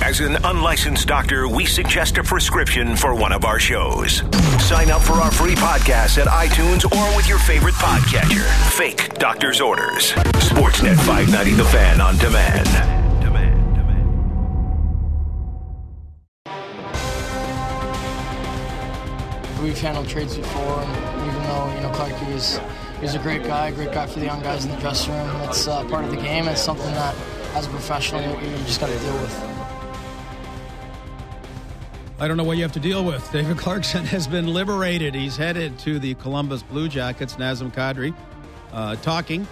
As an unlicensed doctor, we suggest a prescription for one of our shows. Sign up for our free podcast at iTunes or with your favorite podcatcher. Fake doctor's orders. Sportsnet 590 The Fan on demand. We've handled trades before, and even though, Clarkie is a great guy for the young guys in the dressing room. It's part of the game. It's something that, as a professional, you just got to deal with. I don't know what you have to deal with. David Clarkson has been liberated. He's headed to the Columbus Blue Jackets. Nazem Kadri talking,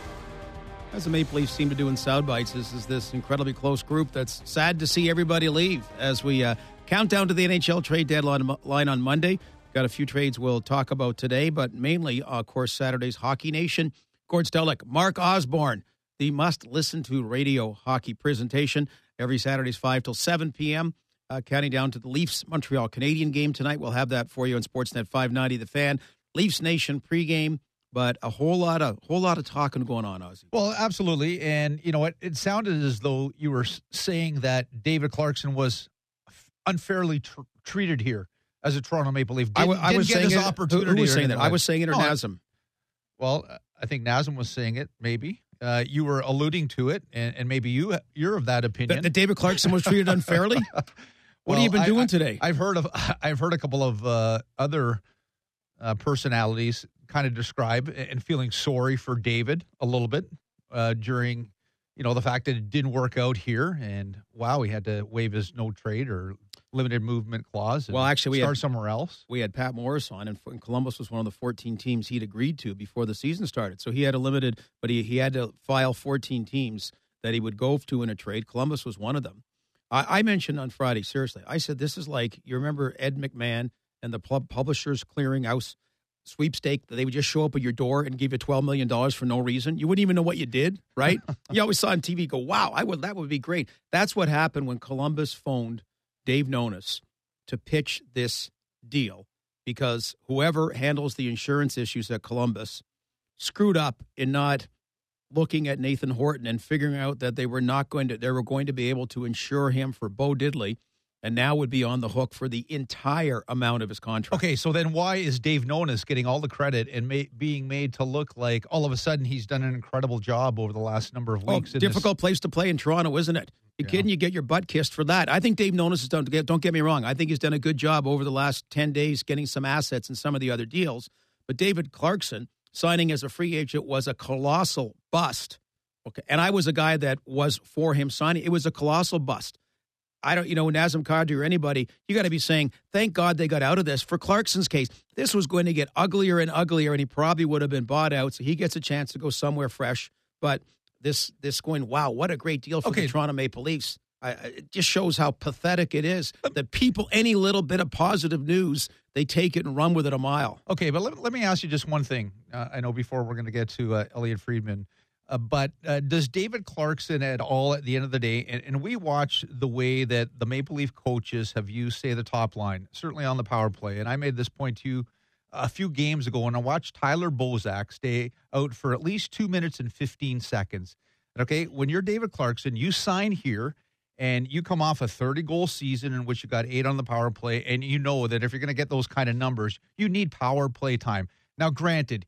as the Maple Leafs seem to do in sound bites. This is this incredibly close group that's sad to see everybody leave as we count down to the NHL trade deadline on Monday. Got a few trades we'll talk about today, but mainly, of course, Saturday's Hockey Nation. Gord Stellick, Mark Osborne, the must-listen-to radio hockey presentation every Saturdays 5 till 7 p.m., counting down to the Leafs-Montreal Canadian game tonight. We'll have that for you on Sportsnet 590 The Fan. Leafs Nation pregame, but a whole lot of talking going on, Ozzy. Well, absolutely, and you know what? It sounded as though you were saying that David Clarkson was unfairly treated here as a Toronto Maple Leaf. I was get saying his it. Opportunity. Who was saying that? I was saying it, or Nazem? Well, I think Nazem was saying it. Maybe you were alluding to it, and maybe you're of that opinion that David Clarkson was treated unfairly. What have you been doing today? I've heard a couple of other personalities kind of describe and feeling sorry for David a little bit during the fact that it didn't work out here, and wow, he had to waive his no trade or limited movement clause. And actually, start somewhere else. We had Pat Morris on, and Columbus was one of the 14 teams he'd agreed to before the season started. So he had a limited, but he had to file 14 teams that he would go to in a trade. Columbus was one of them. I mentioned on Friday, seriously, I said this is like, you remember Ed McMahon and the Publishers Clearinghouse sweepstake, that they would just show up at your door and give you $12 million for no reason. You wouldn't even know what you did, right? You always saw on TV, go, wow, that would be great. That's what happened when Columbus phoned Dave Nonis to pitch this deal, because whoever handles the insurance issues at Columbus screwed up in not looking at Nathan Horton and figuring out that they were going to be able to insure him for Bo Diddley, and now would be on the hook for the entire amount of his contract. Okay, so then why is Dave Nonis getting all the credit and being made to look like all of a sudden he's done an incredible job over the last number of weeks? Difficult place to play in Toronto, isn't it? You kidding? You get your butt kissed for that. I think Dave Nonis has done, don't get me wrong, I think he's done a good job over the last 10 days getting some assets and some of the other deals. But David Clarkson signing as a free agent was a colossal bust. Okay, and I was a guy that was for him signing. It was a colossal bust. I don't, Nazem Kadri or anybody, you got to be saying, thank God they got out of this. For Clarkson's case, this was going to get uglier and uglier, and he probably would have been bought out, so he gets a chance to go somewhere fresh. But this going, wow, what a great deal for the Toronto Maple Leafs. It just shows how pathetic it is that people, any little bit of positive news, they take it and run with it a mile. Okay, but let me ask you just one thing. I know before we're going to get to Elliot Friedman, but does David Clarkson at all at the end of the day, and we watch the way that the Maple Leaf coaches have used, say, the top line, certainly on the power play, and I made this point to you a few games ago, and I watched Tyler Bozak stay out for at least 2 minutes and 15 seconds. Okay, when you're David Clarkson, you sign here, and you come off a 30-goal season in which you got 8 on the power play, and you know that if you're going to get those kind of numbers, you need power play time. Now, granted,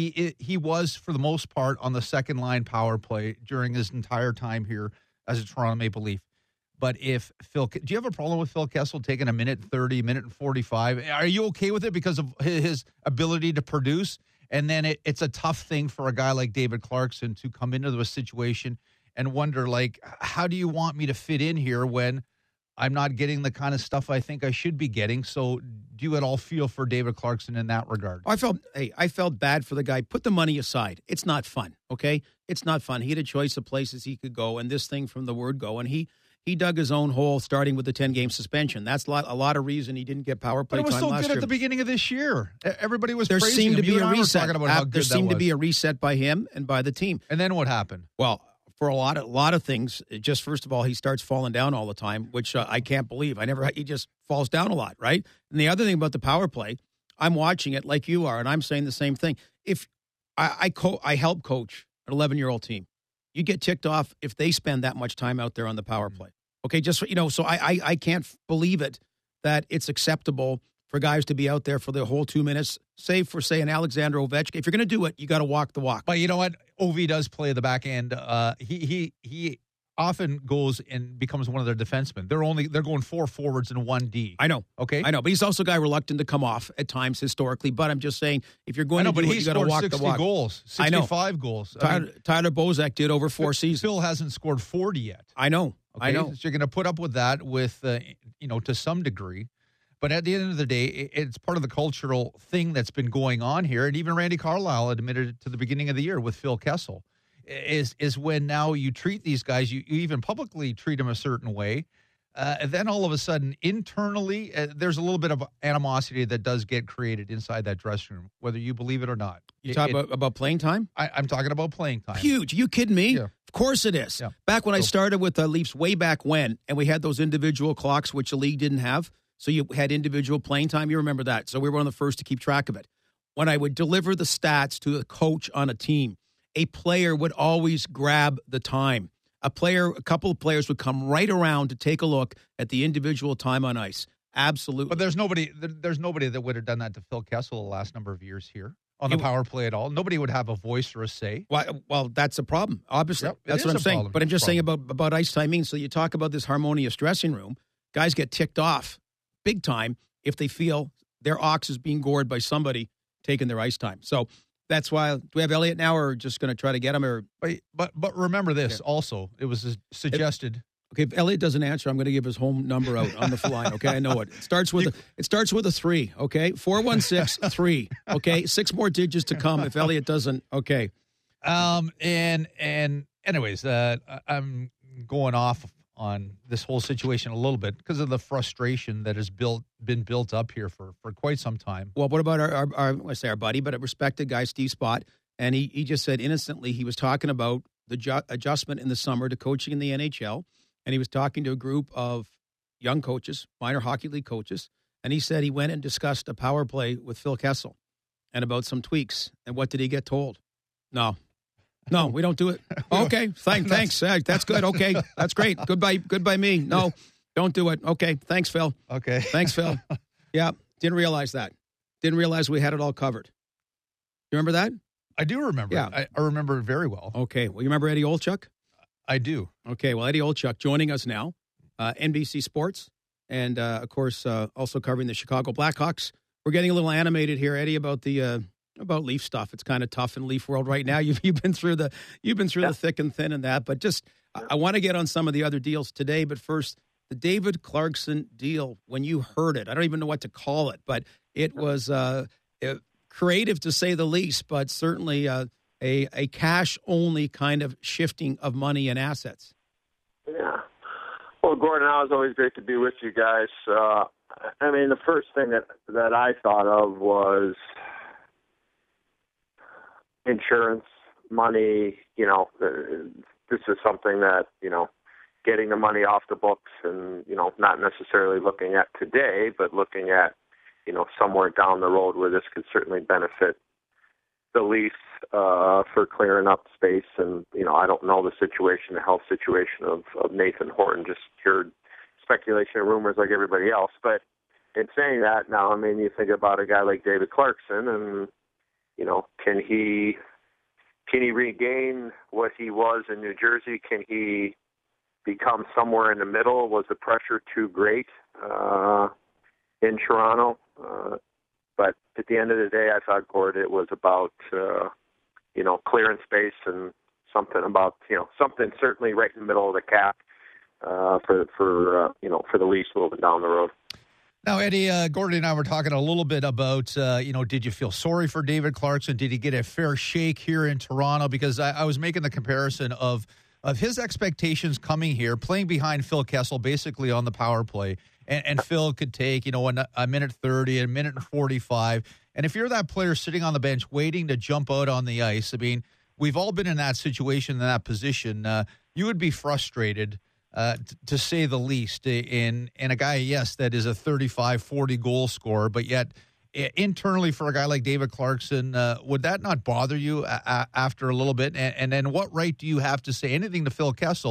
he was, for the most part, on the second-line power play during his entire time here as a Toronto Maple Leaf. But do you have a problem with Phil Kessel taking a minute 30, minute 45? Are you okay with it because of his ability to produce? And then it's a tough thing for a guy like David Clarkson to come into a situation and wonder, like, how do you want me to fit in here when I'm not getting the kind of stuff I think I should be getting? So do you at all feel for David Clarkson in that regard? I felt bad for the guy. Put the money aside. It's not fun, okay? It's not fun. He had a choice of places he could go, and this thing from the word go, and he dug his own hole starting with the 10-game suspension. That's a lot of reason he didn't get power play time last year. But it was so good at the beginning of this year. Everybody was there praising him. There seemed to be a reset. There seemed to be a reset by him and by the team. And then what happened? Well, for a lot of things, just first of all, he starts falling down all the time, which I can't believe. He just falls down a lot, right? And the other thing about the power play, I'm watching it like you are, and I'm saying the same thing. If I help coach an 11-year-old team, you get ticked off if they spend that much time out there on the power play. Okay, just, so I can't believe it that it's acceptable for guys to be out there for the whole 2 minutes, save for, say, an Alexander Ovechkin. If you're going to do it, you got to walk the walk. But you know what? Ovi does play the back end. He often goes and becomes one of their defensemen. They're going 4 forwards and 1 D. I know. Okay? I know. But he's also a guy reluctant to come off at times historically. But I'm just saying, if you're going to do it, you got to walk the walk. Goals, 65 goals. Tyler Bozak did over 4 seasons. Phil hasn't scored 40 yet. I know. Okay? I know. So you're going to put up with that with, to some degree. But at the end of the day, it's part of the cultural thing that's been going on here. And even Randy Carlyle admitted it to the beginning of the year with Phil Kessel, is when now you treat these guys, you even publicly treat them a certain way. And then all of a sudden, internally, there's a little bit of animosity that does get created inside that dressing room, whether you believe it or not. You talk about playing time? I'm talking about playing time. Huge. You kidding me? Yeah. Of course it is. Yeah. Back when I started with the Leafs way back when, and we had those individual clocks, which the league didn't have. So you had individual playing time. You remember that. So we were one of the first to keep track of it. When I would deliver the stats to a coach on a team, a player would always grab the time. A couple of players would come right around to take a look at the individual time on ice. Absolutely. But there's nobody that would have done that to Phil Kessel the last number of years here on the power play at all. Nobody would have a voice or a say. Well, that's a problem, obviously. Yep, that's what I'm saying. But I'm just saying about ice timing. So you talk about this harmonious dressing room. Guys get ticked off big time if they feel their ox is being gored by somebody taking their ice time. So that's why. Do we have Elliott now, or just going to try to get him? Or but remember this also. It was suggested. Okay, if Elliott doesn't answer, I'm going to give his home number out on the fly. Okay, I know it. It starts with a 3. Okay, 416-3. Okay, 6 more digits to come if Elliott doesn't. Okay. And anyways, I'm going off on this whole situation a little bit because of the frustration that has been built up here for quite some time. Well, what about our buddy, but a respected guy, Steve Spott, and he just said innocently he was talking about the adjustment in the summer to coaching in the NHL, and he was talking to a group of young coaches, minor hockey league coaches, and he said he went and discussed a power play with Phil Kessel and about some tweaks. And what did he get told? No, we don't do it. Okay, thanks. That's good. Okay, that's great. Goodbye me. No, don't do it. Okay, thanks, Phil. Okay. Thanks, Phil. Yeah, didn't realize that. Didn't realize we had it all covered. You remember that? I do remember. Yeah. I remember it very well. Okay, well, you remember Eddie Olchuk? I do. Okay, well, Eddie Olchuk joining us now, NBC Sports, and, of course, also covering the Chicago Blackhawks. We're getting a little animated here, Eddie, about the about Leaf stuff. It's kind of tough in Leaf world right now. You've been through the thick and thin in that, but just I want to get on some of the other deals today. But first, the David Clarkson deal. When you heard it, I don't even know what to call it, but it was creative to say the least. But certainly a cash only kind of shifting of money and assets. Yeah. Well, Gordon, it was always great to be with you guys. I mean, the first thing that I thought of was insurance, money. This is something that, getting the money off the books and, not necessarily looking at today, but looking at, somewhere down the road where this could certainly benefit the Leafs for clearing up space. And, I don't know the health situation of Nathan Horton, just heard speculation and rumors like everybody else. But in saying that, now, I mean, you think about a guy like David Clarkson and, can he regain what he was in New Jersey? Can he become somewhere in the middle? Was the pressure too great in Toronto? But at the end of the day, I thought, Gord, it was about, clearing space and something about, something certainly right in the middle of the cap for the Leafs moving down the road. Now, Eddie, Gordon and I were talking a little bit about, did you feel sorry for David Clarkson? Did he get a fair shake here in Toronto? Because I was making the comparison of his expectations coming here, playing behind Phil Kessel, basically on the power play. And Phil could take, a minute 30, a minute and 45. And if you're that player sitting on the bench waiting to jump out on the ice, I mean, we've all been in that situation, in that position. You would be frustrated. To say the least, in a guy, yes, that is a 35, 40 goal scorer, but yet internally for a guy like David Clarkson, would that not bother you after a little bit? And then what right do you have to say anything to Phil Kessel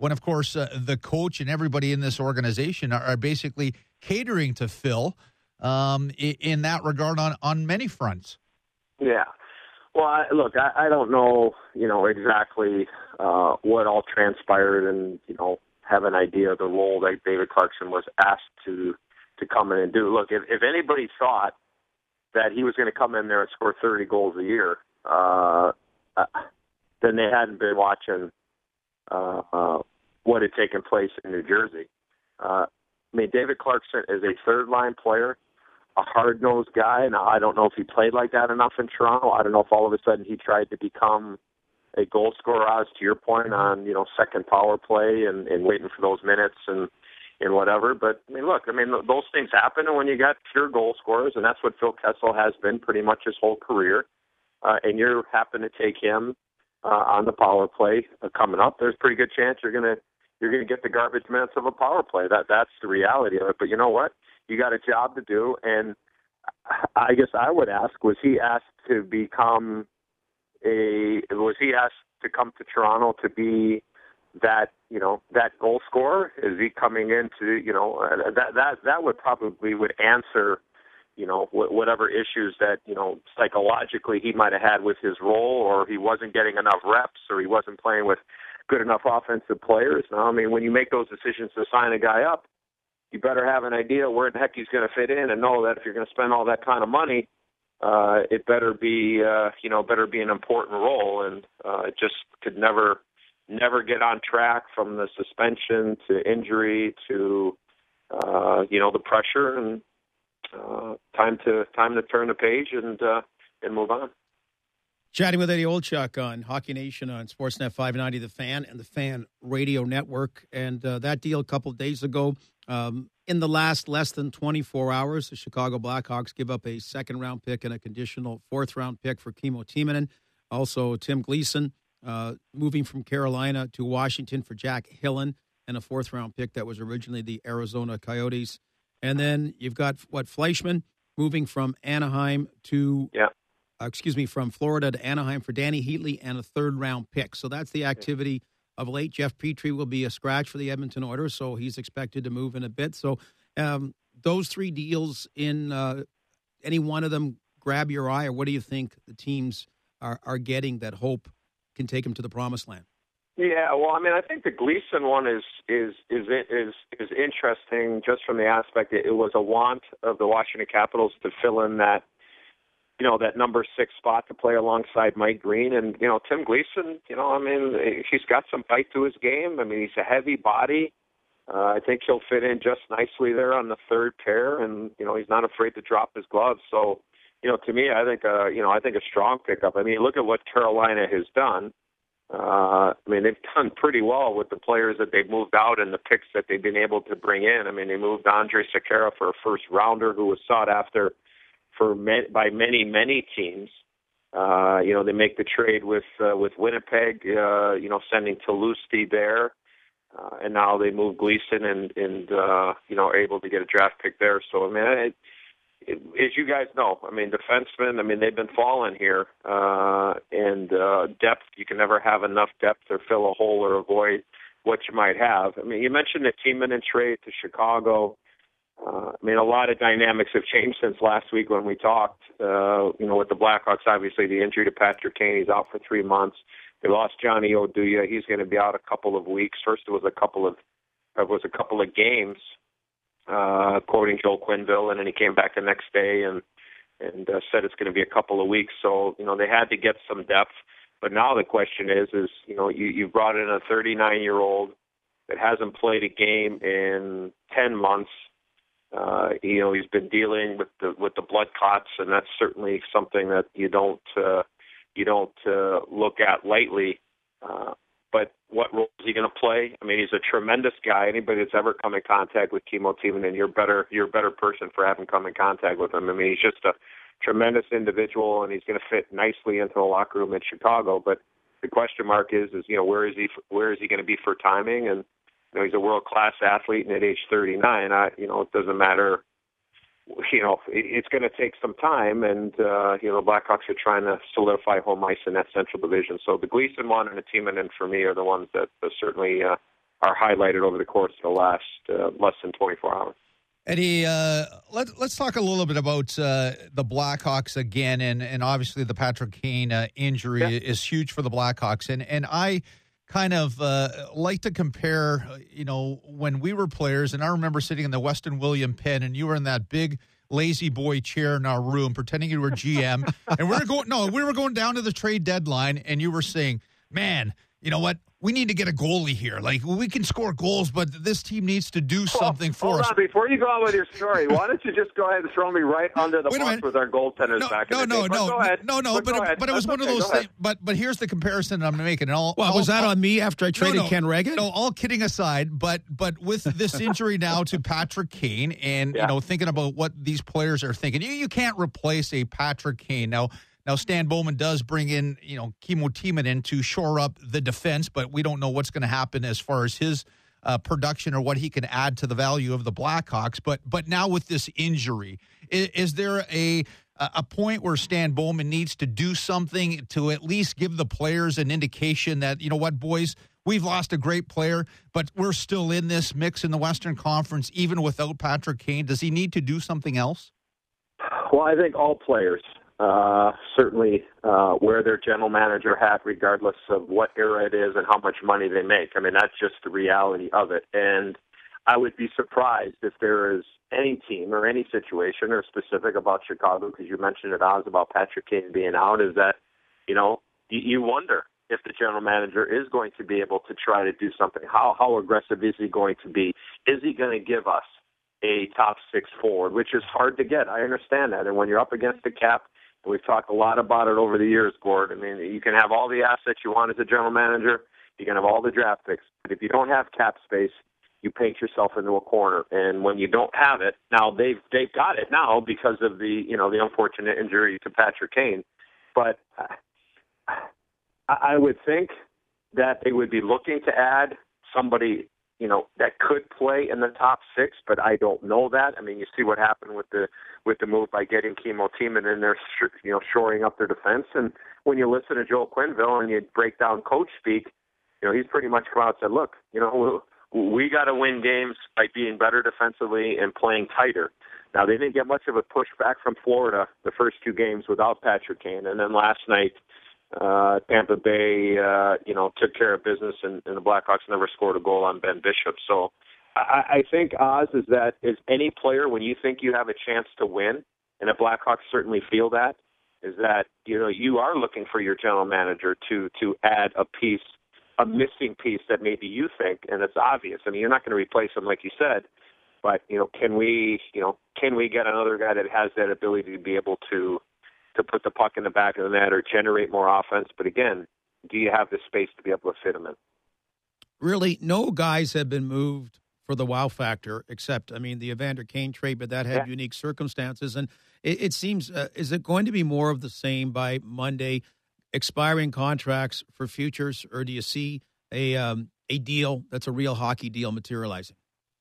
when, of course, the coach and everybody in this organization are basically catering to Phil in that regard on many fronts. Yeah. Well, I don't know, exactly what all transpired and, have an idea of the role that David Clarkson was asked to come in and do. Look, if anybody thought that he was going to come in there and score 30 goals a year, then they hadn't been watching what had taken place in New Jersey. David Clarkson is a third-line player, a hard-nosed guy. Now, I don't know if he played like that enough in Toronto. I don't know if all of a sudden he tried to become a goal scorer, as to your point, on, second power play and waiting for those minutes and whatever. But, those things happen, and when you got pure goal scorers, and that's what Phil Kessel has been pretty much his whole career, and you happen to take him on the power play coming up, there's a pretty good chance you're going to get the garbage minutes of a power play. That's the reality of it. But you know what? You got a job to do, and I guess I would ask: was he asked to come to Toronto to be that goal scorer? Is he coming into that would probably answer whatever issues that psychologically he might have had with his role, or he wasn't getting enough reps, or he wasn't playing with good enough offensive players. Now, when you make those decisions to sign a guy up, you better have an idea where the heck he's going to fit in, and know that if you're going to spend all that kind of money, it better be an important role, and it just could never get on track from the suspension to injury to the pressure, and time to turn the page and move on. Chatting with Eddie Olczyk on Hockey Nation on Sportsnet 590, The Fan, and the Fan Radio Network. And that deal a couple of days ago, in the last less than 24 hours, the Chicago Blackhawks give up a second-round pick and a conditional fourth-round pick for Kimmo Timonen. Also, Tim Gleason moving from Carolina to Washington for Jack Hillen, and a fourth-round pick that was originally the Arizona Coyotes. And then you've got, Fleischman moving from Anaheim to... Yeah. From Florida to Anaheim for Danny Heatley and a third-round pick. So that's the activity of late. Jeff Petrie will be a scratch for the Edmonton Oilers, so he's expected to move in a bit. So those three deals, in any one of them grab your eye, or what do you think the teams are getting that hope can take them to the promised land? Yeah, well, I think the Gleason one is interesting just from the aspect that it was a want of the Washington Capitals to fill in that that number 6 spot to play alongside Mike Green. And, Tim Gleason, he's got some bite to his game. He's a heavy body. I think he'll fit in just nicely there on the third pair, and, he's not afraid to drop his gloves. So, to me, I think a strong pickup. Look at what Carolina has done. They've done pretty well with the players that they've moved out and the picks that they've been able to bring in. They moved Andre Sekera for a first rounder who was sought after by many teams. They make the trade with Winnipeg, sending Toulouse there, and now they move Gleason and are able to get a draft pick there. So as you guys know, defensemen, they've been falling here, and depth. You can never have enough depth or fill a hole or avoid what you might have. You mentioned the Timonen trade to Chicago. A lot of dynamics have changed since last week when we talked. With the Blackhawks, obviously the injury to Patrick Kane, he's out for 3 months. They lost Johnny Oduya. He's going to be out a couple of weeks. First, it was a couple of games, quoting Joel Quenneville, and then he came back the next day and said it's going to be a couple of weeks. So they had to get some depth. But now the question is you brought in a 39-year-old that hasn't played a game in 10 months. He's been dealing with the blood clots, and that's certainly something that you don't look at lightly. But what role is he going to play? He's a tremendous guy. Anybody that's ever come in contact with Kimmo Timonen, you're a better person for having come in contact with him. He's just a tremendous individual, and he's going to fit nicely into the locker room in Chicago. But the question mark is where is he going to be for timing? And he's a world-class athlete, and at age 39, it doesn't matter. It's going to take some time, and the Blackhawks are trying to solidify home ice in that Central Division. So the Gleason one and the Timonen for me are the ones that certainly are highlighted over the course of the last less than 24 hours. Eddie, let's talk a little bit about the Blackhawks again, and obviously the Patrick Kane injury is huge for the Blackhawks, and I kind of like to compare, when we were players, and I remember sitting in the Weston William pen, and you were in that big lazy boy chair in our room pretending you were GM, and we were going down to the trade deadline, and you were saying, man, you know what? We need to get a goalie here. Like, we can score goals, but this team needs to do something for us. Hold on, before you go on with your story, why don't you just go ahead and throw me right under the bus with our goaltenders back in the day? Go ahead. But it was one of those things. But here's the comparison I'm making. Was that on me after I traded Ken Reagan? No, all kidding aside, but with this injury now to Patrick Kane, and thinking about what these players are thinking, you can't replace a Patrick Kane now. Now, Stan Bowman does bring in, Kimmo Timonen to shore up the defense, but we don't know what's going to happen as far as his production or what he can add to the value of the Blackhawks. But now with this injury, is there a point where Stan Bowman needs to do something to at least give the players an indication that, you know what, boys, we've lost a great player, but we're still in this mix in the Western Conference, even without Patrick Kane? Does he need to do something else? Well, I think all players certainly wear their general manager hat regardless of what era it is and how much money they make. I mean, that's just the reality of it. And I would be surprised if there is any team or any situation or specific about Chicago, because you mentioned it, Oz, about Patrick Kane being out, is that, you wonder if the general manager is going to be able to try to do something. How aggressive is he going to be? Is he going to give us a top six forward, which is hard to get? I understand that. And when you're up against the cap, we've talked a lot about it over the years, Gord. I mean, you can have all the assets you want as a general manager. You can have all the draft picks. But if you don't have cap space, you paint yourself into a corner. And when you don't have it, now they've got it now because of the unfortunate injury to Patrick Kane. But I would think that they would be looking to add somebody, that could play in the top six, but I don't know that. I mean, you see what happened with the move by getting Kimmo Timonen in there, shoring up their defense. And when you listen to Joel Quenneville and you break down coach speak, he's pretty much come out and said, look, we got to win games by being better defensively and playing tighter. Now, they didn't get much of a pushback from Florida the first two games without Patrick Kane. And then last night, Tampa Bay, took care of business, and the Blackhawks never scored a goal on Ben Bishop. So I think, Oz, is any player, when you think you have a chance to win, and the Blackhawks certainly feel that, is that, you are looking for your general manager to add a missing piece that maybe you think, and it's obvious. I mean, you're not going to replace him like you said, but, can we get another guy that has that ability to be able to put the puck in the back of the net or generate more offense? But again, do you have the space to be able to fit them in? Really, no guys have been moved for the wow factor, except, the Evander Kane trade, but that had unique circumstances. And it seems, is it going to be more of the same by Monday, expiring contracts for futures, or do you see a deal that's a real hockey deal materializing?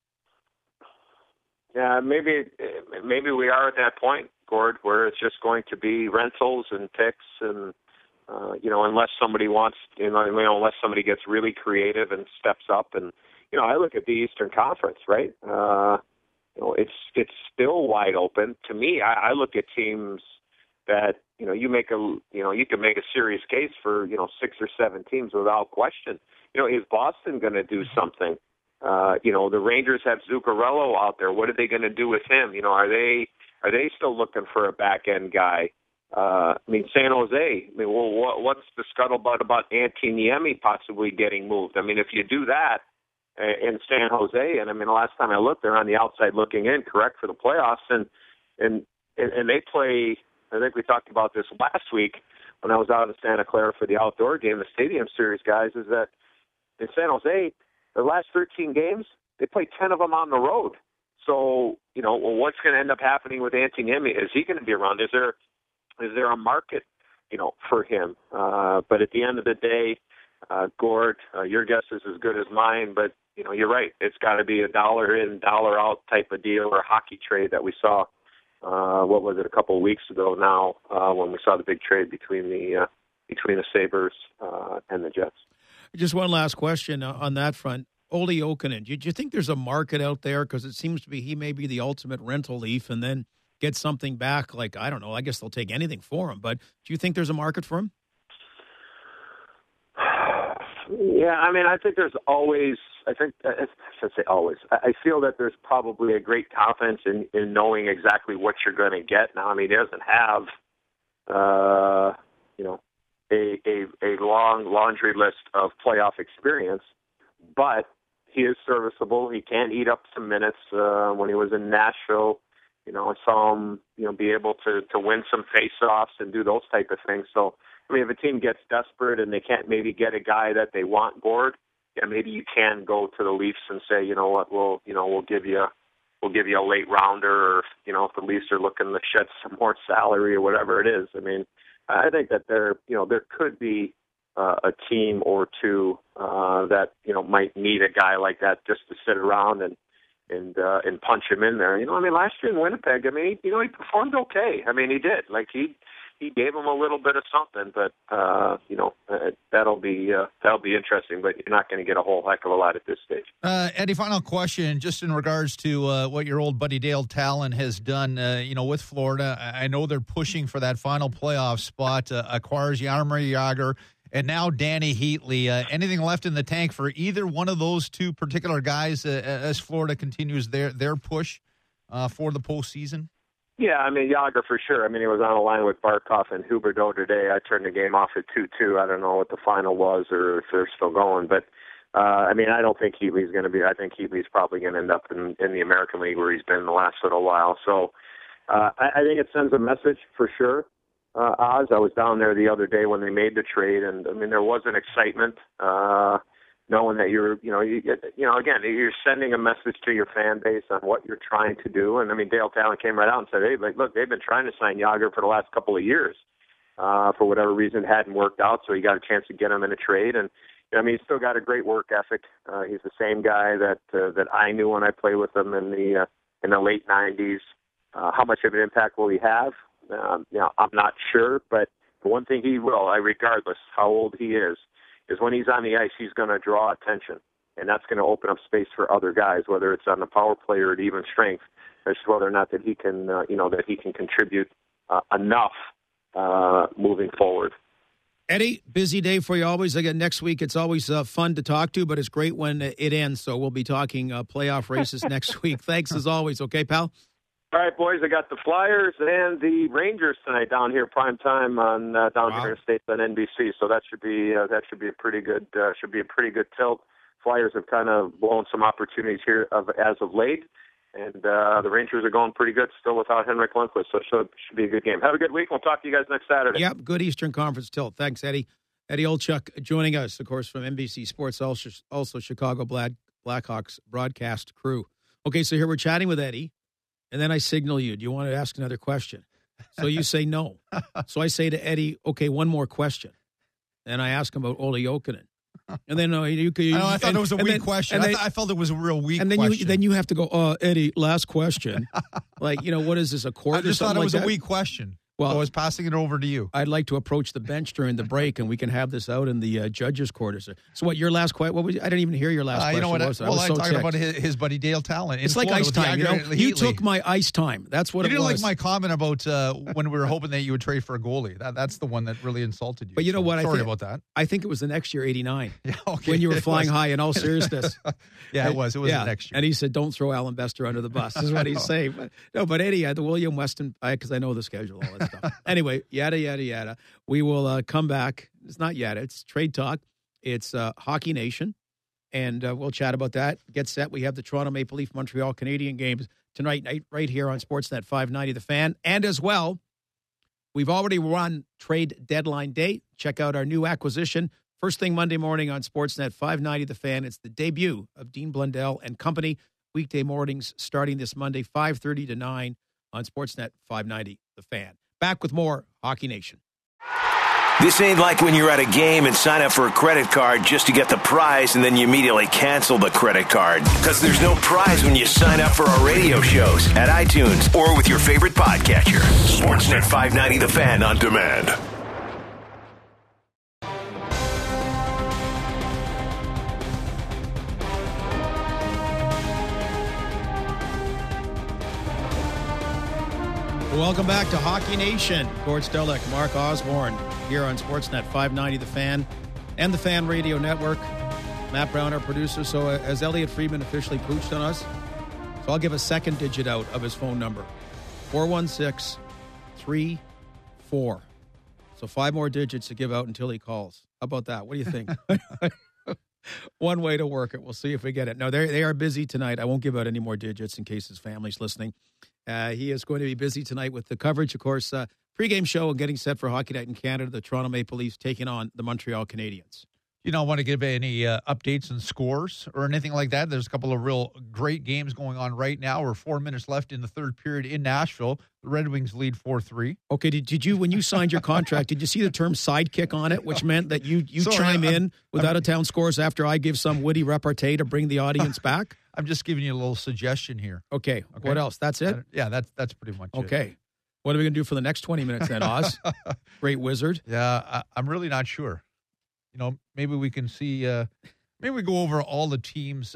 Yeah, maybe we are at that point, Gord, where it's just going to be rentals and picks, and unless somebody wants, unless somebody gets really creative and steps up. And I look at the Eastern Conference, right? It's still wide open to me. I look at teams that you can make a serious case for 6 or 7 teams without question. Is Boston going to do something? The Rangers have Zuccarello out there. What are they going to do with him? Are they still looking for a back end guy? San Jose. What's the scuttlebutt about Antti Niemi possibly getting moved? If you do that in San Jose, and the last time I looked, they're on the outside looking in, correct, for the playoffs, and they play. I think we talked about this last week when I was out in Santa Clara for the outdoor game, the Stadium Series, guys. Is that in San Jose, the last 13 games, they played 10 of them on the road. So, what's going to end up happening with Antti Niemi? Is he going to be around? Is there a market, for him? But at the end of the day, Gord, your guess is as good as mine. But, you're right. It's got to be a dollar in, dollar out type of deal or hockey trade that we saw, what was it, a couple of weeks ago now, when we saw the big trade between the Sabres and the Jets. Just one last question on that front. Olli Jokinen, do you think there's a market out there? Because it seems to be he may be the ultimate rental Leaf and then get something back. Like, I don't know, I guess they'll take anything for him. But do you think there's a market for him? Yeah, I mean, I think there's always, I should say always, I feel that there's probably a great confidence in knowing exactly what you're going to get. Now, I mean, he doesn't have, a long laundry list of playoff experience, but he is serviceable. He can eat up some minutes. When he was in Nashville, I saw him, be able to win some face-offs and do those type of things. So, I mean, if a team gets desperate and they can't maybe get a guy that they want board, yeah, maybe you can go to the Leafs and say, you know what, we'll give you a late rounder, or if the Leafs are looking to shed some more salary or whatever it is. I mean, I think that there could be a team or two that might need a guy like that just to sit around and punch him in there. I mean, last year in Winnipeg, I mean, he performed okay. I mean, he did. Like he gave him a little bit of something, but that'll be interesting. But you're not going to get a whole heck of a lot at this stage. Eddie, final question, just in regards to what your old buddy Dale Tallon has done, with Florida. I know they're pushing for that final playoff spot. Acquires Jaromir Jagr and now Danny Heatley. Anything left in the tank for either one of those two particular guys as Florida continues their push for the postseason? Yeah, I mean, Jagr for sure. I mean, he was on a line with Barkov and Huberdeau today. I turned the game off at 2-2. I don't know what the final was or if they're still going. But, I mean, I don't think Heatley's going to be – I think Heatley's probably going to end up in the American League where he's been the last little while. So I think it sends a message for sure. Oz, I was down there the other day when they made the trade, and, I mean, there was an excitement knowing that again, you're sending a message to your fan base on what you're trying to do. And I mean, Dale Tallon came right out and said, hey, look, they've been trying to sign Jagr for the last couple of years. For whatever reason, it hadn't worked out, so he got a chance to get him in a trade. And I mean, he's still got a great work ethic. He's the same guy that I knew when I played with him in the late 90s. How much of an impact will he have? I'm not sure, but the one thing he will, regardless how old he is when he's on the ice, he's going to draw attention, and that's going to open up space for other guys, whether it's on the power play or at even strength, as to whether or not that he can, that he can contribute enough moving forward. Eddie, busy day for you always. Again, next week it's always fun to talk to, but it's great when it ends. So we'll be talking playoff races next week. Thanks as always. Okay, pal. All right, boys. I got the Flyers and the Rangers tonight down here, prime time on here in States on NBC. So that should be a pretty good tilt. Flyers have kind of blown some opportunities here as of late, and the Rangers are going pretty good still without Henrik Lundqvist. So it should be a good game. Have a good week. We'll talk to you guys next Saturday. Yep, good Eastern Conference tilt. Thanks, Eddie. Eddie Olczyk joining us, of course, from NBC Sports, also Chicago Blackhawks broadcast crew. Okay, so here we're chatting with Eddie. And then I signal you, do you want to ask another question? So you say no. So I say to Eddie, okay, one more question. And I ask him about Olli Jokinen. And then I thought it was a weak question. I felt it was a real weak question. And then you have to go, Eddie, last question. Like, what is this, a court I just or something thought it was like a weak question. Well, I was passing it over to you. I'd like to approach the bench during the break, and we can have this out in the judges' quarters. So what, your last question? I didn't even hear your last question. You know what? I talked about his buddy Dale Tallon. It's like ice time. You took my ice time. That's what it was. You didn't like my comment about when we were hoping that you would trade for a goalie. That's the one that really insulted you. But you know what? Sorry about that. I think it was the next year, 89. Yeah, okay. When you were flying high, in all seriousness. Yeah, it was. It was the next year. And he said, don't throw Alan Bester under the bus, is what he's saying. But Eddie, the William Weston, because I know the schedule, all that stuff. Anyway, yada, yada, yada. We will come back. It's not yada. It's Trade Talk. It's Hockey Nation. And we'll chat about that. Get set. We have the Toronto Maple Leaf Montreal Canadian games tonight night right here on Sportsnet 590 The Fan. And as well, we've already run trade deadline day. Check out our new acquisition. First thing Monday morning on Sportsnet 590 The Fan. It's the debut of Dean Blundell and company. Weekday mornings starting this Monday, 5:30 to 9 on Sportsnet 590 The Fan. Back with more Hockey Nation. This ain't like when you're at a game and sign up for a credit card just to get the prize and then you immediately cancel the credit card. Because there's no prize when you sign up for our radio shows at iTunes or with your favorite podcatcher. Sportsnet 590 The Fan on demand. Welcome back to Hockey Nation. Gord Stellick, Mark Osborne here on Sportsnet 590 The Fan and the Fan Radio Network. Matt Brown, our producer. So as Elliot Friedman officially pooched on us, so I'll give a second digit out of his phone number. 416-34. So 5 more digits to give out until he calls. How about that? What do you think? One way to work it. We'll see if we get it. No, they are busy tonight. I won't give out any more digits in case his family's listening. He is going to be busy tonight with the coverage, of course, pregame show and getting set for Hockey Night in Canada. The Toronto Maple Leafs taking on the Montreal Canadiens. You don't want to give any updates and scores or anything like that. There's a couple of real great games going on right now. We're 4 minutes left in the third period in Nashville. The Red Wings lead 4-3. Okay, did you, when you signed your contract, did you see the term sidekick on it, which meant that you chime in with out-of-town scores after I give some witty repartee to bring the audience back? I'm just giving you a little suggestion here. Okay. What else? That's it? Yeah, that's pretty much it. Okay. What are we going to do for the next 20 minutes then, Oz? Great wizard. Yeah, I'm really not sure. You know, maybe we can see, maybe we go over all the teams'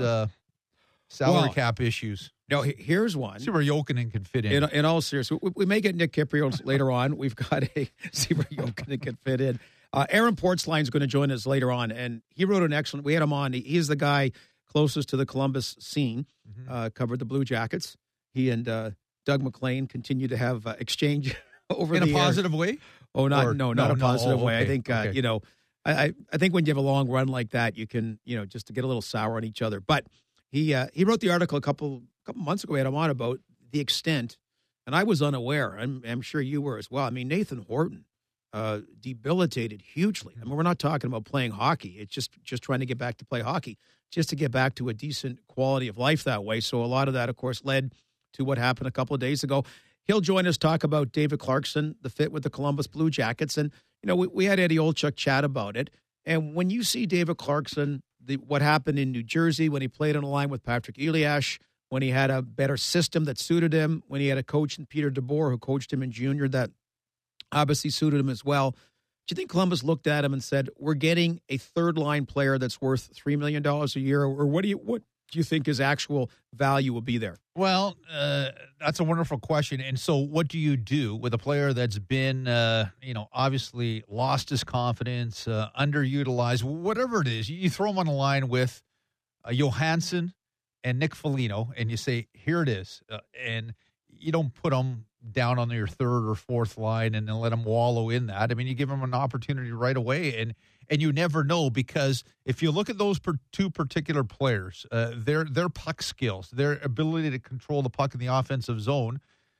salary cap issues. No, here's one. See where Jokinen can fit in. In all seriousness, we may get Nick Kypreos later on. We've got see where Jokinen can fit in. Aaron Portzline is going to join us later on, and he wrote an excellent, we had him on. He's the guy closest to the Columbus scene, covered the Blue Jackets. He and Doug McLean continue to have exchange over in a positive way. Oh, not a positive way. Okay. I think you know, I think when you have a long run like that, you can just to get a little sour on each other. But he wrote the article a couple months ago. We had him on about the extent, and I was unaware. I'm sure you were as well. I mean, Nathan Horton debilitated hugely. I mean, we're not talking about playing hockey. It's just trying to get back to play hockey, just to get back to a decent quality of life that way. So a lot of that, of course, led to what happened a couple of days ago. He'll join us, talk about David Clarkson, the fit with the Columbus Blue Jackets. And, we had Eddie Olczyk chat about it. And when you see David Clarkson, what happened in New Jersey when he played on a line with Patrick Elias, when he had a better system that suited him, when he had a coach in Peter DeBoer who coached him in junior that obviously suited him as well. Do you think Columbus looked at him and said, we're getting a third-line player that's worth $3 million a year? Or what do you think his actual value will be there? Well, that's a wonderful question. And so what do you do with a player that's been, obviously lost his confidence, underutilized, whatever it is? You throw him on the line with Johansson and Nick Foligno, and you say, here it is. And you don't put them down on your third or fourth line and then let them wallow in that. I mean, you give them an opportunity right away, and you never know, because if you look at those two particular players, their puck skills, their ability to control the puck in the offensive zone,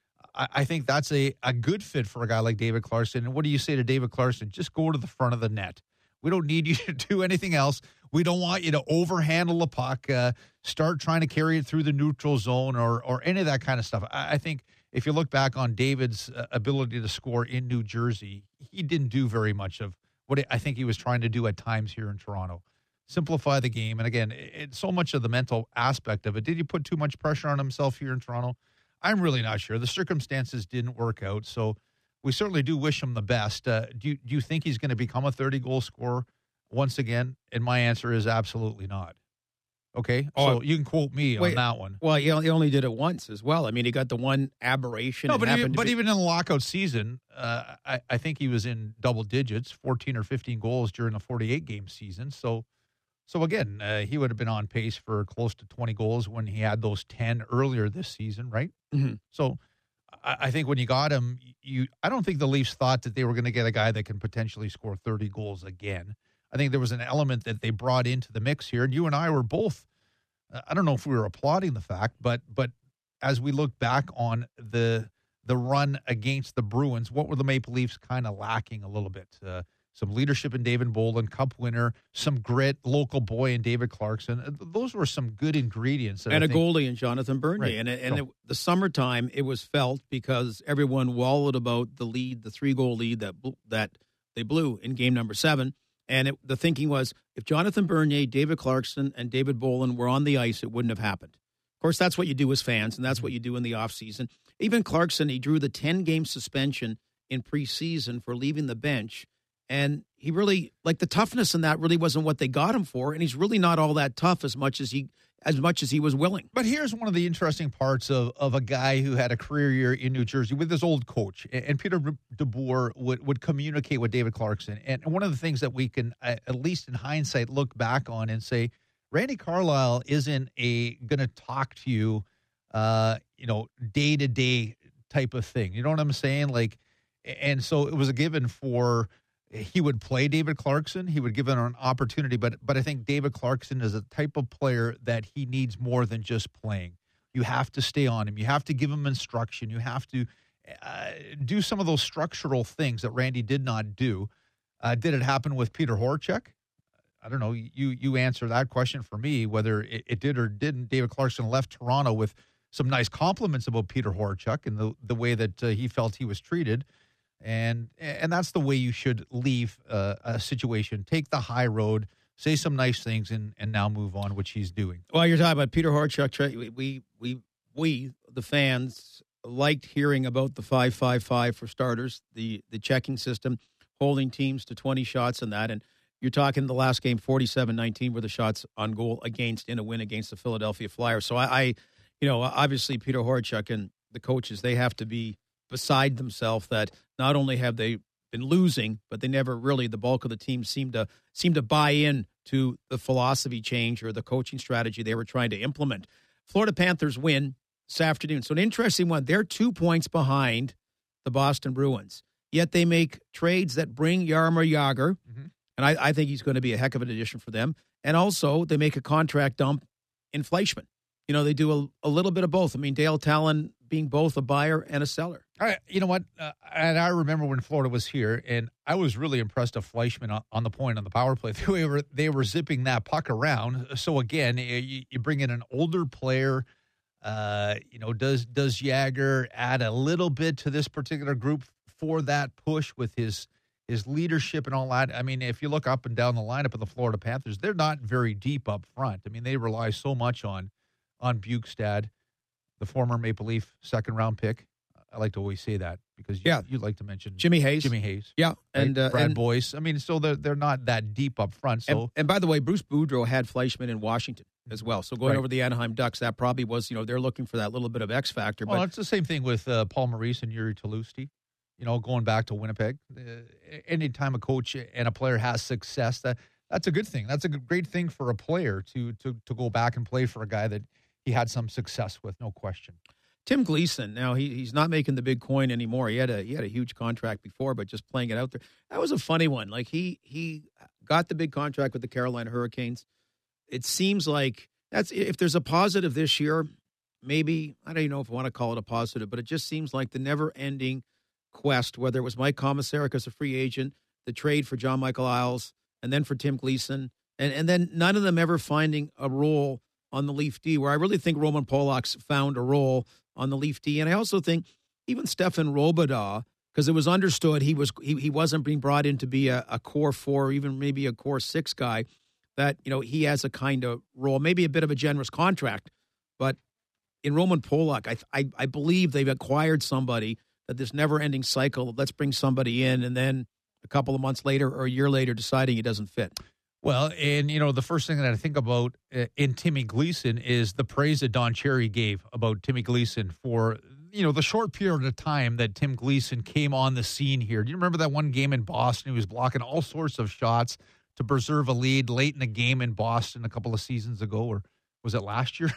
I think that's a good fit for a guy like David Clarkson. And what do you say to David Clarkson? Just go to the front of the net. We don't need you to do anything else. We don't want you to overhandle the puck, start trying to carry it through the neutral zone or any of that kind of stuff. I think if you look back on David's ability to score in New Jersey, he didn't do very much of what I think he was trying to do at times here in Toronto. Simplify the game. And again, it's so much of the mental aspect of it. Did he put too much pressure on himself here in Toronto? I'm really not sure. The circumstances didn't work out, so we certainly do wish him the best. Do you think he's going to become a 30-goal scorer once again? And my answer is absolutely not. Okay, so you can quote me on that one. Well, he only did it once as well. I mean, he got the one aberration. No, but even in the lockout season, I think he was in double digits, 14 or 15 goals during the 48-game season. So again, he would have been on pace for close to 20 goals when he had those 10 earlier this season, right? Mm-hmm. So I think when you got him, I don't think the Leafs thought that they were going to get a guy that can potentially score 30 goals again. I think there was an element that they brought into the mix here, and you and I were both, I don't know if we were applauding the fact, but as we look back on the run against the Bruins, what were the Maple Leafs kind of lacking a little bit? Some leadership in David Bolin, cup winner, some grit, local boy in David Clarkson. Those were some good ingredients. And a goalie in Jonathan Bernier. Right. And the summertime, it was felt because everyone wallowed about the lead, the 3-goal lead that they blew in game number 7. And the thinking was, if Jonathan Bernier, David Clarkson, and David Bolin were on the ice, it wouldn't have happened. Of course, that's what you do as fans, and that's what you do in the offseason. Even Clarkson, he drew the 10-game suspension in preseason for leaving the bench, and he really, the toughness in that really wasn't what they got him for, and he's really not all that tough as much as as much as he was willing. But here's one of the interesting parts of a guy who had a career year in New Jersey with his old coach. And Peter DeBoer would communicate with David Clarkson. And one of the things that we can, at least in hindsight, look back on and say, Randy Carlyle isn't going to talk to you, day-to-day type of thing. You know what I'm saying? Like, and so it was a given for he would play David Clarkson. He would give him an opportunity. But I think David Clarkson is a type of player that he needs more than just playing. You have to stay on him. You have to give him instruction. You have to do some of those structural things that Randy did not do. Did it happen with Peter Horachek? I don't know. You answer that question for me, whether it did or didn't. David Clarkson left Toronto with some nice compliments about Peter Horachek and the way that he felt he was treated. And that's the way you should leave a situation. Take the high road, say some nice things, and now move on, which he's doing. Well, you're talking about Peter Horachek. We the fans, liked hearing about the 5-5-5 for starters, the checking system, holding teams to 20 shots and that. And you're talking the last game, 47-19, were the shots on goal in a win against the Philadelphia Flyers. So I obviously Peter Horachek and the coaches, they have to be beside themselves that not only have they been losing, but they never really, the bulk of the team seem to buy in to the philosophy change or the coaching strategy they were trying to implement. Florida Panthers win this afternoon. So an interesting one. They're 2 points behind the Boston Bruins, yet they make trades that bring Jaromir Jagr, and I think he's going to be a heck of an addition for them. And also they make a contract dump in Fleischmann. They do a little bit of both. I mean, Dale Talon being both a buyer and a seller. All right, you know what? And I remember when Florida was here, and I was really impressed with Fleischmann on the point on the power play. They were zipping that puck around. So again, you bring in an older player. Does Jagr add a little bit to this particular group for that push with his leadership and all that? I mean, if you look up and down the lineup of the Florida Panthers, they're not very deep up front. I mean, they rely so much on Bjugstad, the former Maple Leaf second-round pick. I like to always say that because you like to mention Jimmy Hayes. Yeah, right? And Brad Boyce. I mean, so they're not that deep up front. So and by the way, Bruce Boudreau had Fleischmann in Washington as well. So going over the Anaheim Ducks, that probably was, they're looking for that little bit of X factor. Well, it's the same thing with Paul Maurice and Yuri Tlusty. Going back to Winnipeg. Anytime a coach and a player has success, that's a good thing. That's a great thing for a player to go back and play for a guy that he had some success with, no question. Tim Gleason, now he's not making the big coin anymore. He had a huge contract before, but just playing it out there. That was a funny one. Like he got the big contract with the Carolina Hurricanes. It seems like if there's a positive this year, maybe, I don't even know if I want to call it a positive, but it just seems like the never-ending quest, whether it was Mike Komisarek as a free agent, the trade for John Michael Isles, and then for Tim Gleason, and then none of them ever finding a role on the Leaf D, where I really think Roman Polak's found a role on the Leaf D. And I also think even Stefan Robidas, because it was understood he wasn't being brought in to be a core 4 or even maybe a core 6 guy, that, he has a kind of role, maybe a bit of a generous contract. But in Roman Polak, I believe they've acquired somebody that this never-ending cycle, let's bring somebody in, and then a couple of months later or a year later deciding he doesn't fit. Well, and, the first thing that I think about in Timmy Gleason is the praise that Don Cherry gave about Timmy Gleason for, the short period of time that Tim Gleason came on the scene here. Do you remember that one game in Boston? He was blocking all sorts of shots to preserve a lead late in a game in Boston a couple of seasons ago, or was it last year?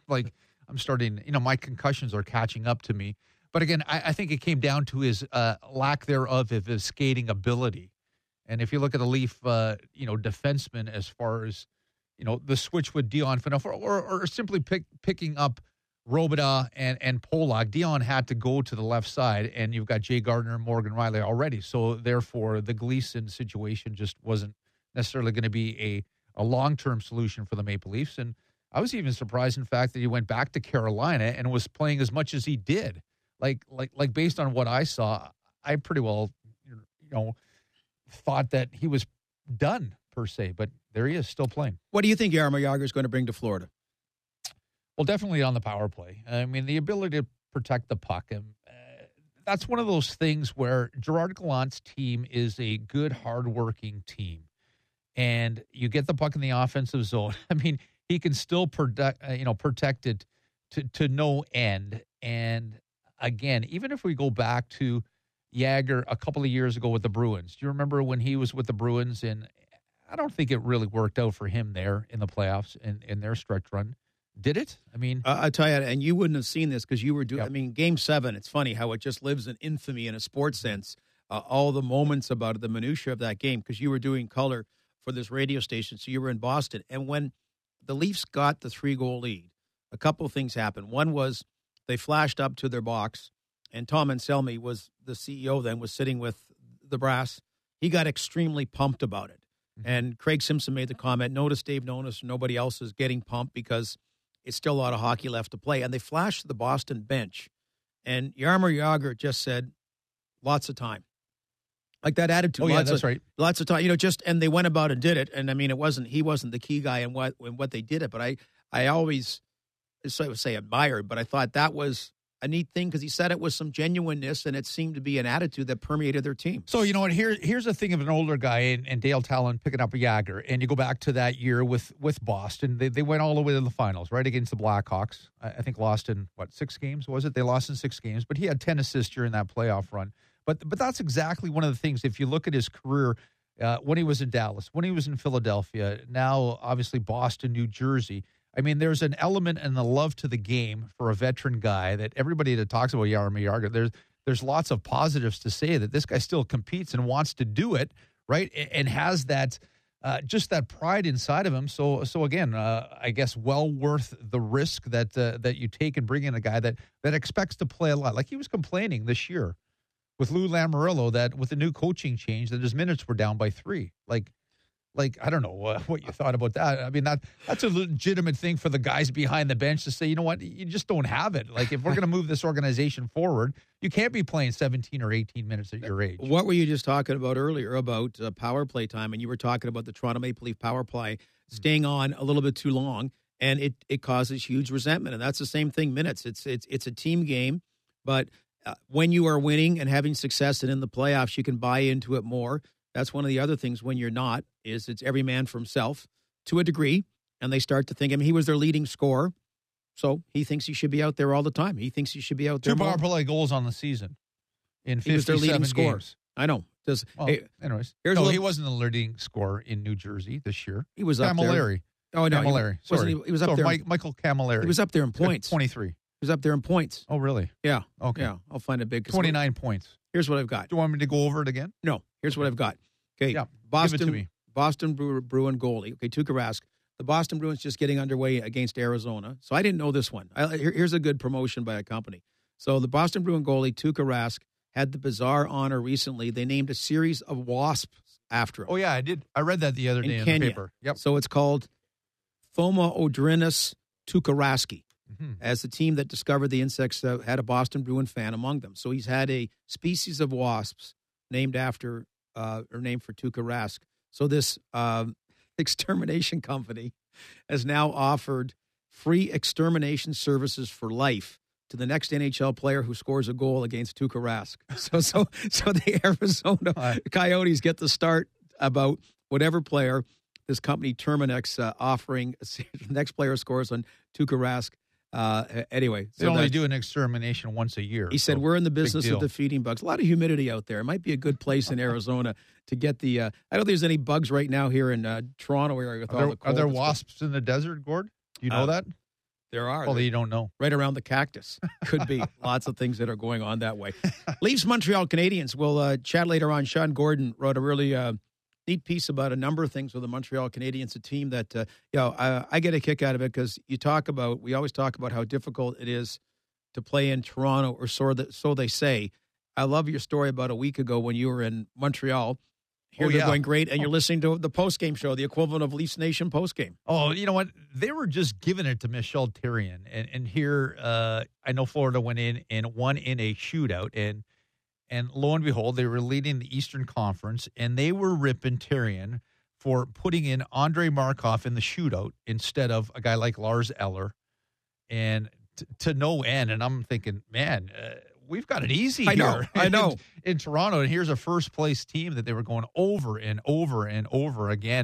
I'm starting, my concussions are catching up to me. But again, I think it came down to his lack thereof of his skating ability. And if you look at the Leaf, defenseman, as far as, the switch with Dion Phaneuf or simply picking up Robidas and Polak, Dion had to go to the left side, and you've got Jay Gardner and Morgan Riley already. So, therefore, the Gleason situation just wasn't necessarily going to be a long-term solution for the Maple Leafs. And I was even surprised, in fact, that he went back to Carolina and was playing as much as he did. Like based on what I saw, I pretty well, thought that he was done per se, but there he is still playing. What do you think Jaromir Jagr is going to bring to Florida? Well, definitely on the power play. I mean, the ability to protect the puck. And that's one of those things where Gerard Gallant's team is a good, hardworking team. And you get the puck in the offensive zone. I mean, he can still protect it to no end. And again, even if we go back to Jagr a couple of years ago with the Bruins, do you remember when he was with the Bruins? And I don't think it really worked out for him there in the playoffs and in their stretch run. Did it? I mean, I'll tell you, and you wouldn't have seen this because you were doing. Yep. I mean, Game 7. It's funny how it just lives in infamy in a sports sense. All the moments about it, the minutia of that game, because you were doing color for this radio station, so you were in Boston. And when the Leafs got the 3-goal lead, a couple of things happened. One was they flashed up to their box, and Tom Anselmi was the CEO then, was sitting with the brass. He got extremely pumped about it. Mm-hmm. And Craig Simpson made the comment, notice Dave Nonis, nobody else is getting pumped because it's still a lot of hockey left to play. And they flashed to the Boston bench, and Jaromir Jagr just said, lots of time. Like that attitude. Oh, yeah, that's right. Lots of time. And they went about and did it. And I mean, he wasn't the key guy in what they did it. But I always, I would say admired, but I thought that was a neat thing because he said it with some genuineness, and it seemed to be an attitude that permeated their team. So, you know what, here's a thing of an older guy and Dale Talon picking up a Jagr, and you go back to that year with Boston. They went all the way to the finals, right, against the Blackhawks. I think lost in, 6 games, was it? They lost in 6 games, but he had 10 assists during that playoff run. But that's exactly one of the things, if you look at his career, when he was in Dallas, when he was in Philadelphia, now obviously Boston, New Jersey. I mean, there's an element and the love to the game for a veteran guy that everybody that talks about Jaromir Jagr, there's lots of positives to say that this guy still competes and wants to do it, right, and has that just that pride inside of him. So again, I guess well worth the risk that you take and bring in a guy that expects to play a lot. Like he was complaining this year with Lou Lamoriello that with the new coaching change that his minutes were down by 3. Like I don't know what you thought about that. I mean, that's a legitimate thing for the guys behind the bench to say, you know what, you just don't have it. Like if we're going to move this organization forward, you can't be playing 17 or 18 minutes at your age. What were you just talking about earlier about power play time? And you were talking about the Toronto Maple Leaf power play staying on a little bit too long, and it causes huge resentment. And that's the same thing. Minutes. It's a team game, but when you are winning and having success and in the playoffs, you can buy into it more. That's one of the other things when you're not, is it's every man for himself to a degree, and they start to think, I mean, he was their leading scorer, so he thinks he should be out there all the time. He thinks he should be out there 2 power play goals on the season in 57 he was their leading scorer. Games. I know. Anyways. He wasn't the leading scorer in New Jersey this year. He was up there. Oh, no. Camilleri. Sorry. He was up there. Michael Camilleri. He was up there in points. 23. He was up there in points. Oh, really? Yeah. Okay. Yeah, I'll find a big. 29 points. Here's what I've got. Do you want me to go over it again? No. Here's what I've got. Okay. Yeah. Boston, give it to me. Boston Bruin goalie. Okay, Tuukka Rask. The Boston Bruins just getting underway against Arizona. So I didn't know this one. Here's a good promotion by a company. So the Boston Bruin goalie, Tuukka Rask, had the bizarre honor recently. They named a series of wasps after him. Oh, yeah, I did. I read that the other day in the paper. Yep. So it's called Thomaodrinus tuukaraski, as the team that discovered the insects had a Boston Bruin fan among them. So he's had a species of wasps named after or named for Tuukka Rask. So this extermination company has now offered free extermination services for life to the next NHL player who scores a goal against Tuukka Rask. So the Arizona Coyotes get the start about whatever player this company Terminex offering the next player scores on Tuukka Rask. Anyway, they only do an extermination once a year. He said, we're in the business of defeating bugs. A lot of humidity out there. It might be a good place in Arizona to get the I don't think there's any bugs right now here in Toronto area. With all the cold. Are there wasps in the desert, Gord? Do you know that? There are. Well, you don't know. Right around the cactus. Could be. Lots of things that are going on that way. Leafs Montreal Canadiens. We'll chat later on. Sean Gordon wrote a really neat piece about a number of things with the Montreal Canadiens, a team that, I get a kick out of it because we always talk about how difficult it is to play in Toronto, or so they say. I love your story about a week ago when you were in Montreal. Here they're going great, and you're listening to the post-game show, the equivalent of Leafs Nation post-game. Oh, you know what? They were just giving it to Michel Therrien. And here, I know Florida went in and won in a shootout, and lo and behold, they were leading the Eastern Conference, and they were ripping Therrien for putting in Andrei Markov in the shootout instead of a guy like Lars Eller, and to no end. And I'm thinking, man, we've got it easy here. I know. In Toronto, and here's a first-place team that they were going over and over and over again.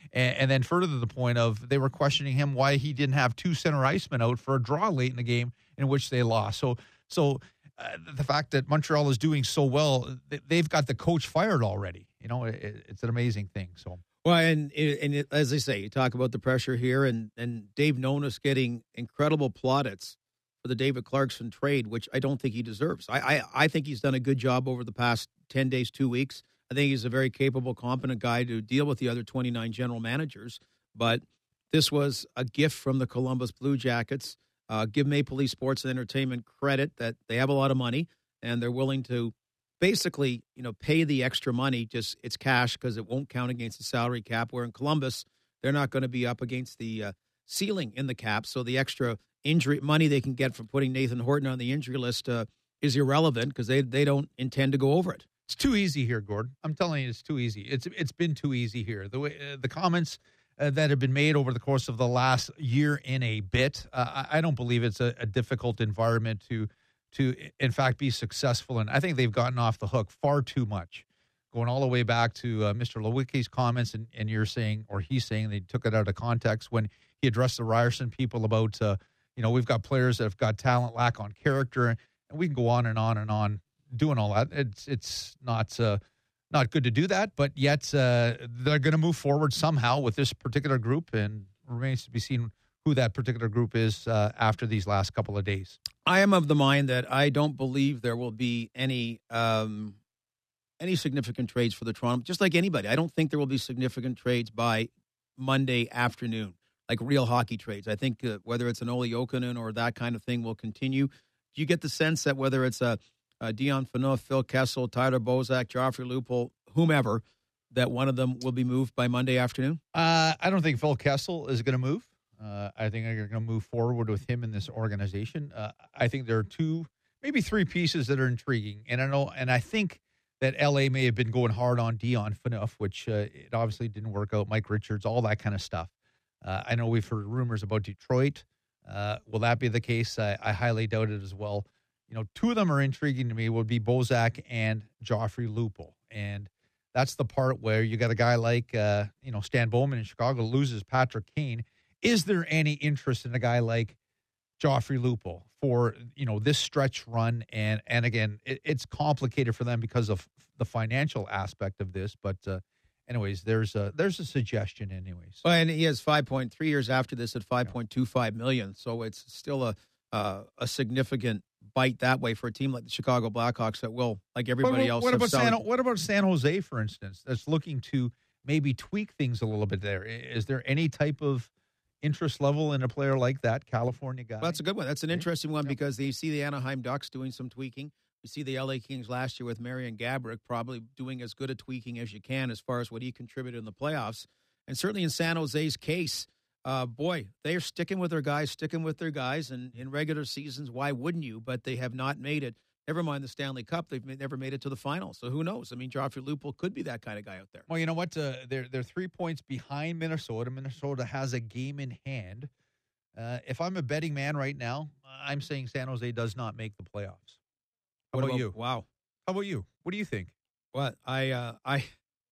And then further to the point of they were questioning him why he didn't have 2 center icemen out for a draw late in the game in which they lost. So the fact that Montreal is doing so well, they've got the coach fired already. It's an amazing thing. So. Well, and as I say, you talk about the pressure here, and Dave Nonis getting incredible plaudits for the David Clarkson trade, which I don't think he deserves. I think he's done a good job over the past 10 days, 2 weeks. I think he's a very capable, competent guy to deal with the other 29 general managers. But this was a gift from the Columbus Blue Jackets. Give Maple Leaf Sports and Entertainment credit that they have a lot of money, and they're willing to basically, pay the extra money. Just it's cash because it won't count against the salary cap. Where in Columbus, they're not going to be up against the ceiling in the cap. So the extra injury money they can get from putting Nathan Horton on the injury list is irrelevant because they don't intend to go over it. It's too easy here, Gord. I'm telling you, it's too easy. It's been too easy here. The way the comments that have been made over the course of the last year and a bit, I don't believe it's a difficult environment to in fact be successful. And I think they've gotten off the hook far too much, going all the way back to Mr. Lewicki's comments, and you're saying, or he's saying, they took it out of context when he addressed the Ryerson people about, we've got players that have got talent, lack on character, and we can go on and on and on doing all that. It's not good to do that, but yet they're going to move forward somehow with this particular group, and remains to be seen who that particular group is after these last couple of days. I am of the mind that I don't believe there will be any significant trades for the Toronto, just like anybody. I don't think there will be significant trades by Monday afternoon, like real hockey trades. I think whether it's an Olli Jokinen or that kind of thing will continue. Do you get the sense that whether it's Dion Phaneuf, Phil Kessel, Tyler Bozak, Joffrey Lupul, whomever, that one of them will be moved by Monday afternoon? I don't think Phil Kessel is going to move. I think they're going to move forward with him in this organization. I think there are 2, maybe 3 pieces that are intriguing. And I think that LA may have been going hard on Dion Phaneuf, which it obviously didn't work out. Mike Richards, all that kind of stuff. I know we've heard rumors about Detroit. Will that be the case? I highly doubt it as well. 2 of them are intriguing to me would be Bozak and Joffrey Lupul. And that's the part where you got a guy like, Stan Bowman in Chicago loses Patrick Kane. Is there any interest in a guy like Joffrey Lupul for, this stretch run? And again, it's complicated for them because of the financial aspect of this. But anyways, there's a suggestion anyways. Well, and he has 5.3 years after this at $5.25 million. So it's still a significant bite that way for a team like the Chicago Blackhawks that will, like everybody else. What about San Jose, for instance, that's looking to maybe tweak things a little bit there? Is there any type of interest level in a player like that, California guy? Well, that's a good one. That's an interesting one because you see the Anaheim Ducks doing some tweaking. You see the LA Kings last year with Marian Gaborik probably doing as good a tweaking as you can as far as what he contributed in the playoffs. And certainly in San Jose's case, they're sticking with their guys. And in regular seasons, why wouldn't you? But they have not made it. Never mind the Stanley Cup. They've never made it to the finals. So who knows? I mean, Joffrey Lupul could be that kind of guy out there. Well, you know what? They're 3 points behind Minnesota. Minnesota has a game in hand. If I'm a betting man right now, I'm saying San Jose does not make the playoffs. How about you? Wow. How about you? What do you think? What? No, I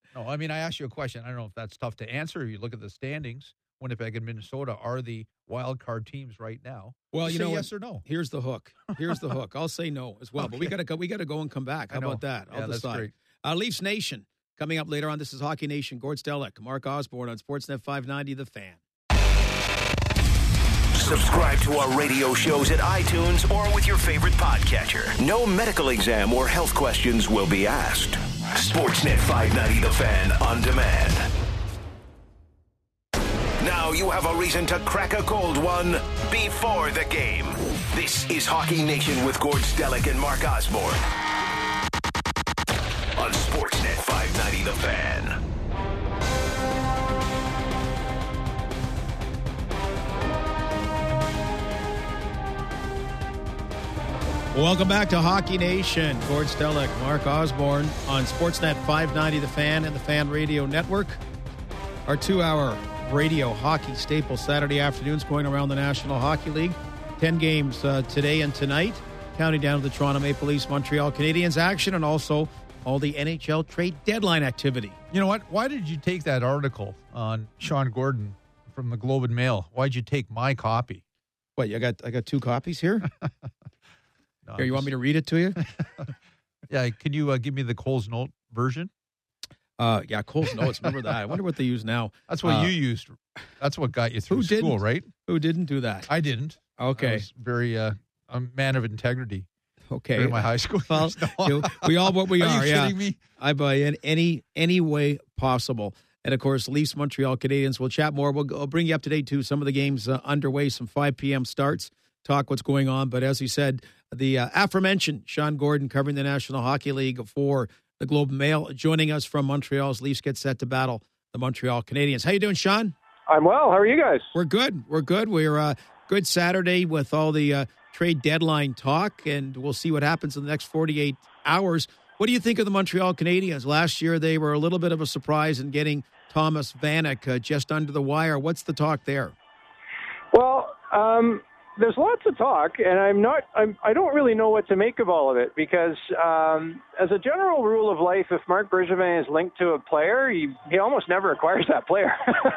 asked you a question. I don't know if that's tough to answer. You look at the standings. Winnipeg and Minnesota are the wild card teams right now. Well, you know, yes or no. Here's the hook. I'll say no as well. Okay. But we got to go and come back. How about that? I'll decide. Leafs Nation coming up later on. This is Hockey Nation. Gord Stellick, Mark Osborne on Sportsnet 590. The Fan. Subscribe to our radio shows at iTunes or with your favorite podcatcher. No medical exam or health questions will be asked. Sportsnet 590 The Fan on demand. Now you have a reason to crack a cold one before the game. This is Hockey Nation with Gord Stellick and Mark Osborne on Sportsnet 590 The Fan. Welcome back to Hockey Nation. Gord Stellick, Mark Osborne on Sportsnet 590 The Fan and the Fan Radio Network. Our 2-hour radio hockey staple Saturday afternoons going around the National Hockey League. 10 games today and tonight, counting down to the Toronto Maple Leafs, Montreal Canadiens action, and also all the NHL trade deadline activity. You know what? Why did you take that article on Sean Gordon from the Globe and Mail? Why'd you take my copy? What, I got 2 copies here? No, Here, you want me to read it to you? Yeah, can you give me the Coles Note version? Yeah, Coles Notes. Remember that? I wonder what they use now. That's what you used. That's what got you through school, right? Who didn't do that? I didn't. Okay. I was very a man of integrity. Okay. During my high school years. Well, we all what we are. Are you kidding me? I buy in any way possible. And, of course, Leafs, Montreal Canadiens. We'll chat more. I'll bring you up to date, too. Some of the games underway, some 5 p.m. starts, talk what's going on. But as we said, the aforementioned Sean Gordon covering the National Hockey League for the Globe and Mail, joining us from Montreal as Leafs get set to battle the Montreal Canadiens. How you doing, Sean? I'm well. How are you guys? We're good. We're good Saturday with all the trade deadline talk, and we'll see what happens in the next 48 hours. What do you think of the Montreal Canadiens? Last year, they were a little bit of a surprise in getting Thomas Vanek just under the wire. What's the talk there? Well, there's lots of talk, and I don't really know what to make of all of it because, as a general rule of life, if Marc Bergevin is linked to a player, he almost never acquires that player.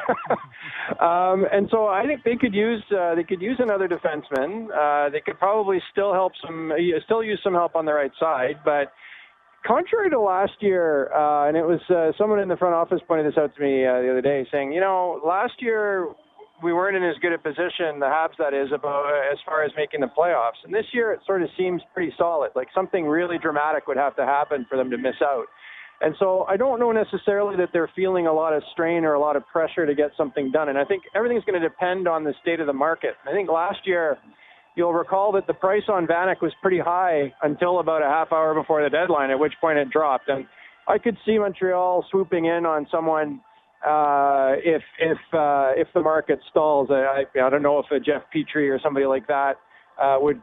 And so I think they could use another defenseman. They could probably still use some help on the right side, but contrary to last year, and it was someone in the front office pointed this out to me the other day, saying, last year we weren't in as good a position, the Habs that is, about as far as making the playoffs. And this year it sort of seems pretty solid, like something really dramatic would have to happen for them to miss out. And so I don't know necessarily that they're feeling a lot of strain or a lot of pressure to get something done. And I think everything's going to depend on the state of the market. I think last year, you'll recall that the price on Vanek was pretty high until about a half hour before the deadline, at which point it dropped. And I could see Montreal swooping in on someone if the market stalls. I don't know if a Jeff Petrie or somebody like that would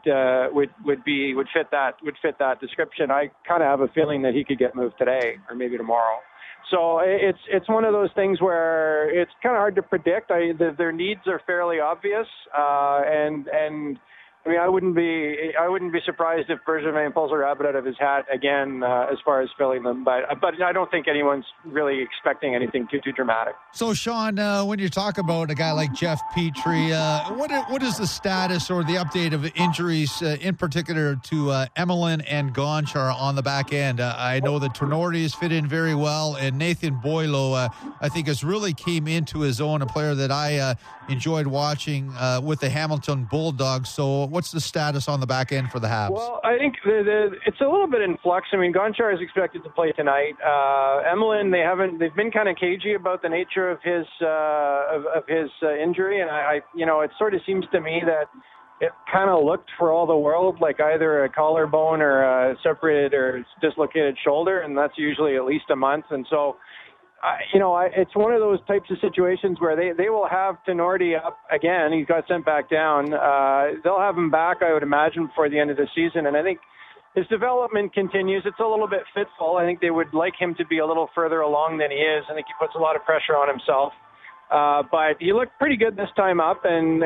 fit that description. I kind of have a feeling that he could get moved today or maybe tomorrow. So it's one of those things where it's kind of hard to predict. Their needs are fairly obvious, and I mean, I wouldn't be surprised if Bergevin pulls a rabbit out of his hat again as far as filling them. But I don't think anyone's really expecting anything too dramatic. So, Sean, when you talk about a guy like Jeff Petrie, what is the status or the update of injuries, in particular to Emelin and Gonchar on the back end? I know that Tinordi has fit in very well, and Nathan Boileau, I think, has really came into his own, a player that I enjoyed watching with the Hamilton Bulldogs. So what's the status on the back end for the Habs? Well, I think it's a little bit in flux. I mean, Gonchar is expected to play tonight. Emelin, they've been kind of cagey about the nature of his injury, and it sort of seems to me that it kind of looked for all the world like either a collarbone or a separated or dislocated shoulder, and that's usually at least a month. And so it's one of those types of situations where they will have Tinordi up again. He got sent back down. They'll have him back, I would imagine, before the end of the season. And I think his development continues. It's a little bit fitful. I think they would like him to be a little further along than he is. I think he puts a lot of pressure on himself. But he looked pretty good this time up. And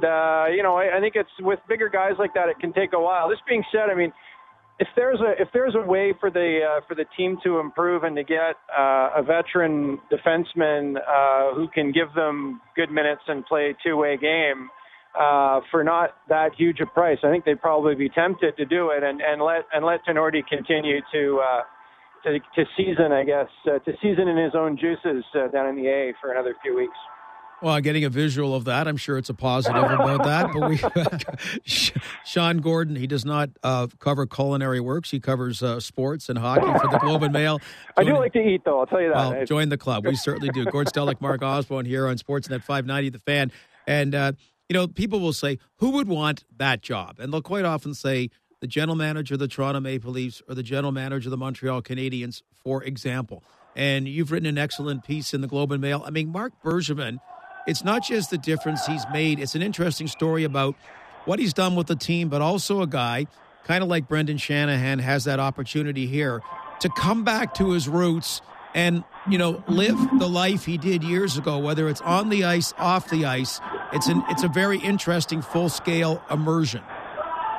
I think it's with bigger guys like that, it can take a while. This being said, I mean, if there's a way for the team to improve and to get a veteran defenseman who can give them good minutes and play a two-way game for not that huge a price, I think they'd probably be tempted to do it and let Tinordi continue to season, I guess, to season in his own juices down in the A for another few weeks. Well, getting a visual of that, I'm sure it's a positive about that. But Sean Gordon, he does not cover culinary works. He covers sports and hockey for the Globe and Mail. I do like to eat, though. I'll tell you that. Well, join the club. We certainly do. Gord Stellick, Mark Osborne here on Sportsnet 590, The Fan. And, people will say, who would want that job? And they'll quite often say the general manager of the Toronto Maple Leafs or the general manager of the Montreal Canadiens, for example. And you've written an excellent piece in the Globe and Mail. I mean, Marc Bergevin, it's not just the difference he's made. It's an interesting story about what he's done with the team, but also a guy, kind of like Brendan Shanahan, has that opportunity here to come back to his roots and, live the life he did years ago, whether it's on the ice, off the ice. It's a very interesting full-scale immersion.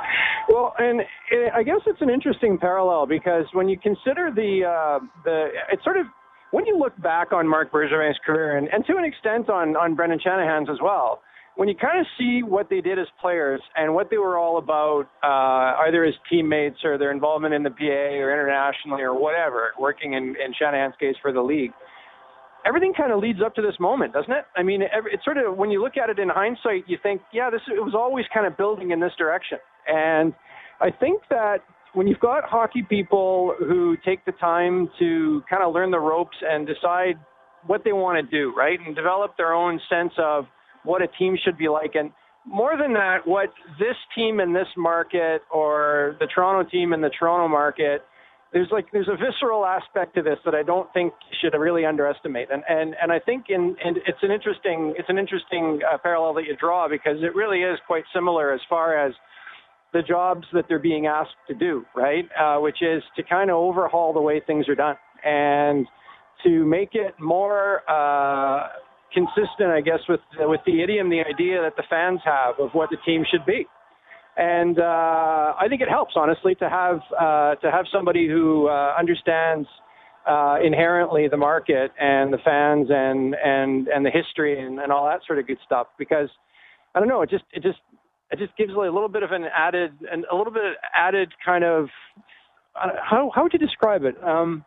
Well, and I guess it's an interesting parallel because when you consider it's sort of, when you look back on Marc Bergevin's career and to an extent on Brendan Shanahan's as well, when you kind of see what they did as players and what they were all about, either as teammates or their involvement in the PA or internationally or whatever, working in Shanahan's case for the league, everything kind of leads up to this moment, doesn't it? I mean, it's sort of, when you look at it in hindsight, you think, yeah, it was always kind of building in this direction. And I think that when you've got hockey people who take the time to kind of learn the ropes and decide what they want to do, right, and develop their own sense of what a team should be like, and more than that, what this team in this market or the Toronto team in the Toronto market, there's a visceral aspect to this that I don't think you should really underestimate, and I think it's an interesting parallel that you draw, because it really is quite similar as far as the jobs that they're being asked to do, right? Which is to kind of overhaul the way things are done and to make it more consistent, I guess, with the idiom, the idea that the fans have of what the team should be. And I think it helps, honestly, to have somebody who understands inherently the market and the fans and the history and all that sort of good stuff. Because I don't know, it just gives a little bit of an added kind of, how would you describe it?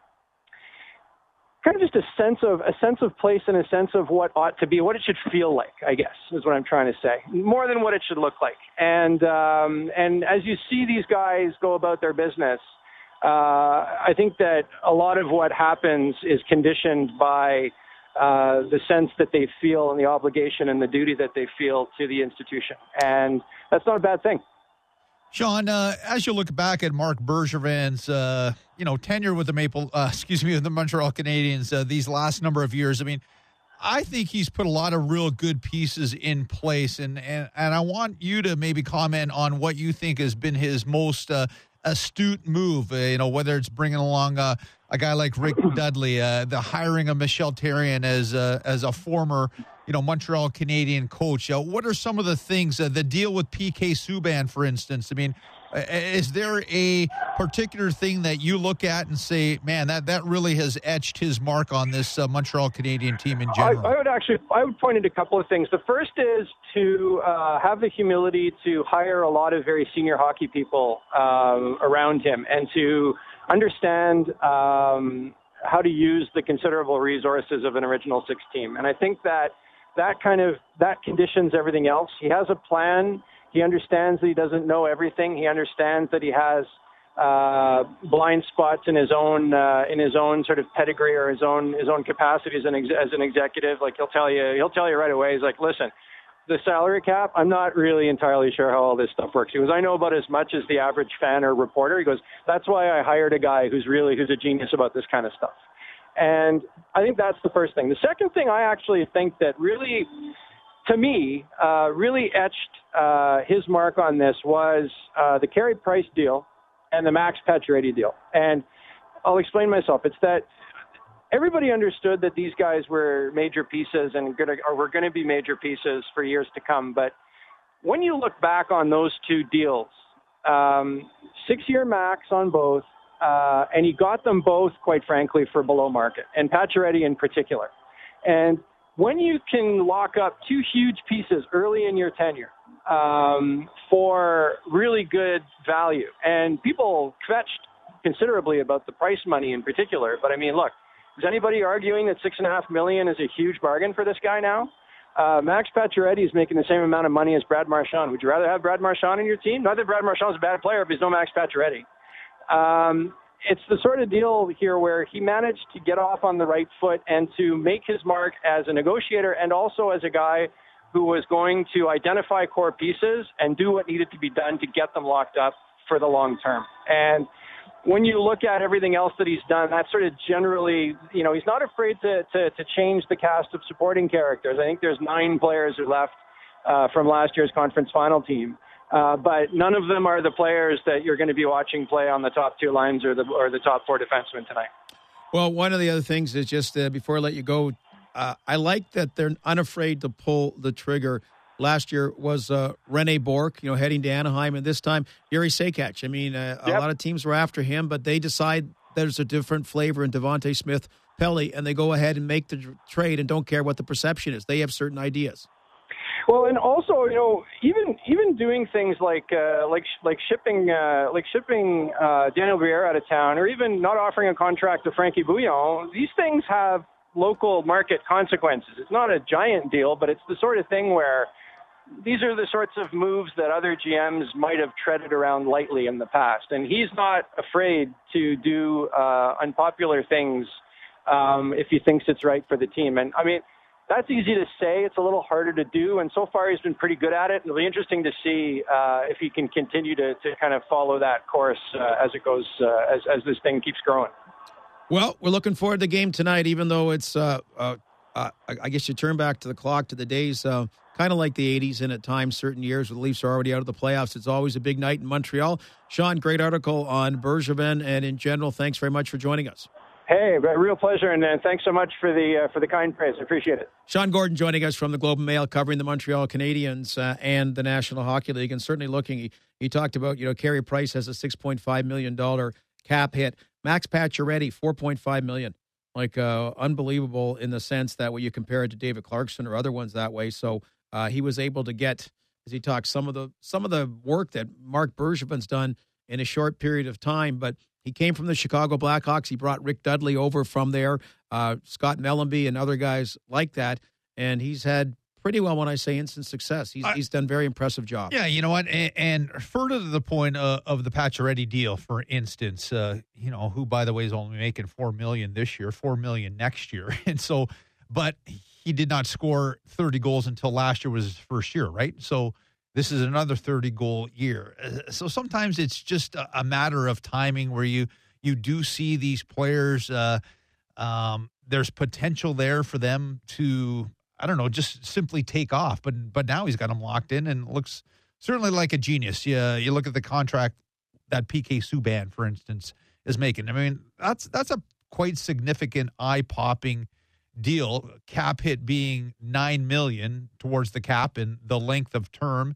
Kind of just a sense of place and a sense of what ought to be, what it should feel like, I guess, is what I'm trying to say. More than what it should look like. And as you see these guys go about their business, I think that a lot of what happens is conditioned by the sense that they feel and the obligation and the duty that they feel to the institution. And that's not a bad thing. Sean, as you look back at Marc Bergevin's, tenure with the with the Montreal Canadiens these last number of years, I mean, I think he's put a lot of real good pieces in place, and I want you to maybe comment on what you think has been his most astute move. Whether it's bringing along a guy like Rick Dudley, the hiring of Michel Therrien as a former Montreal Canadian coach. What are some of the things, the deal with PK Subban, for instance? I mean, is there a particular thing that you look at and say, man, that really has etched his mark on this Montreal Canadian team in general? I would point at a couple of things. The first is to have the humility to hire a lot of very senior hockey people around him and to understand how to use the considerable resources of an original six team. And I think that conditions everything else. He has a plan. He understands that he doesn't know everything. He understands that he has blind spots in his own sort of pedigree or his own capacity as an executive. Like he'll tell you right away. He's like, listen, the salary cap, I'm not really entirely sure how all this stuff works. He goes, I know about as much as the average fan or reporter. He goes, that's why I hired a guy who's a genius about this kind of stuff. And I think that's the first thing. The second thing I actually think that really, to me, really etched his mark on this was the Carey Price deal and the Max Pacioretty deal. And I'll explain myself. It's that everybody understood that these guys were major pieces and were going to be major pieces for years to come. But when you look back on those two deals, 6-year max on both, and he got them both, quite frankly, for below market, and Pacioretty in particular. And when you can lock up two huge pieces early in your tenure for really good value, and people kvetched considerably about the price money in particular, but I mean, look, is anybody arguing that $6.5 million is a huge bargain for this guy now? Max Pacioretty is making the same amount of money as Brad Marchand. Would you rather have Brad Marchand in your team? Not that Brad Marchand is a bad player, but he's no Max Pacioretty. It's the sort of deal here where he managed to get off on the right foot and to make his mark as a negotiator and also as a guy who was going to identify core pieces and do what needed to be done to get them locked up for the long term. And when you look at everything else that he's done, that's sort of generally, he's not afraid to change the cast of supporting characters. I think there's 9 players who left from last year's conference final team. But none of them are the players that you're going to be watching play on the top 2 lines or the top 4 defensemen tonight. Well, one of the other things is just before I let you go, I like that they're unafraid to pull the trigger Last year was Rene Bourque, heading to Anaheim, and this time Yuri Sekach. I mean, a lot of teams were after him, but they decide there's a different flavor in Devontae Smith-Pelly, and they go ahead and make the trade and don't care what the perception is. They have certain ideas. Well, and also, even doing things like shipping Daniel Briere out of town, or even not offering a contract to Frankie Bouillon, these things have local market consequences. It's not a giant deal, but it's the sort of thing where these are the sorts of moves that other GMs might have treaded around lightly in the past, and he's not afraid to do unpopular things if he thinks it's right for the team. And I mean, that's easy to say. It's a little harder to do, and so far he's been pretty good at it. It'll be interesting to see if he can continue to kind of follow that course as it goes, as this thing keeps growing. Well, we're looking forward to the game tonight, even though it's, I guess you turn back to the clock to the days kind of like the 80s, and at times, certain years, where the Leafs are already out of the playoffs. It's always a big night in Montreal. Sean, great article on Bergevin, and in general, thanks very much for joining us. Hey, real pleasure, and thanks so much for the kind praise. I appreciate it. Sean Gordon joining us from the Globe and Mail, covering the Montreal Canadiens and the National Hockey League, and certainly looking. He talked about, Carey Price has a $6.5 million cap hit. Max Pacioretty, $4.5 million. Unbelievable in the sense that when you compare it to David Clarkson or other ones that way. So he was able to get, as he talks, some of the work that Marc Bergevin's done in a short period of time, but he came from the Chicago Blackhawks. He brought Rick Dudley over from there, Scott Mellanby and other guys like that. And he's had pretty well, when I say instant success, he's done a very impressive job. Yeah, you know what? And further to the point of the Pacioretty deal, for instance, who, by the way, is only making $4 million this year, $4 million next year. And so, but he did not score 30 goals until last year was his first year, right? So this is another 30-goal year. So sometimes it's just a matter of timing where you do see these players, there's potential there for them to, I don't know, just simply take off. But now he's got them locked in and looks certainly like a genius. Yeah, you look at the contract that PK Subban, for instance, is making. I mean, that's a quite significant, eye-popping deal. Cap hit being $9 million towards the cap and the length of term.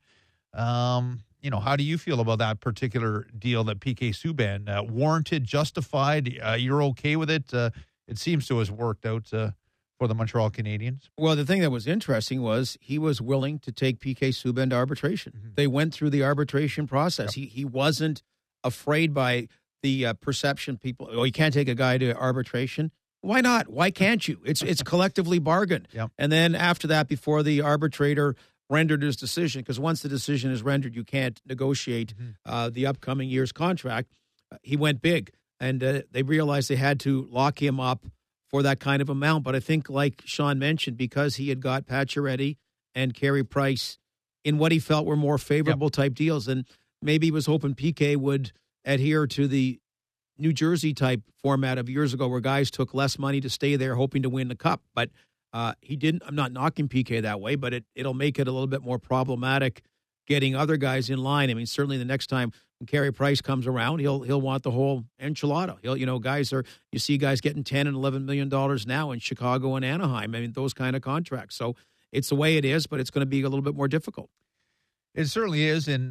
How do you feel about that particular deal that PK Subban warranted, justified? You're okay with it? It seems to have worked out for the Montreal Canadiens. Well, the thing that was interesting was he was willing to take PK Subban to arbitration. Mm-hmm. They went through the arbitration process. Yep. He wasn't afraid by the perception people, you can't take a guy to arbitration. Why not? Why can't you? It's collectively bargained. Yep. And then after that, before the arbitrator rendered his decision, because once the decision is rendered, you can't negotiate the upcoming year's contract. He went big, and they realized they had to lock him up for that kind of amount. But I think, like Sean mentioned, because he had got Pacioretty and Carey Price in what he felt were more favorable type deals, and maybe he was hoping PK would adhere to the New Jersey type format of years ago where guys took less money to stay there hoping to win the cup. But he didn't. I'm not knocking PK that way, but it'll make it a little bit more problematic getting other guys in line. I mean, certainly the next time when Carey Price comes around, he'll want the whole enchilada. You see guys getting $10 and $11 million now in Chicago and Anaheim. I mean, those kind of contracts. So it's the way it is, but it's going to be a little bit more difficult. It certainly is. And,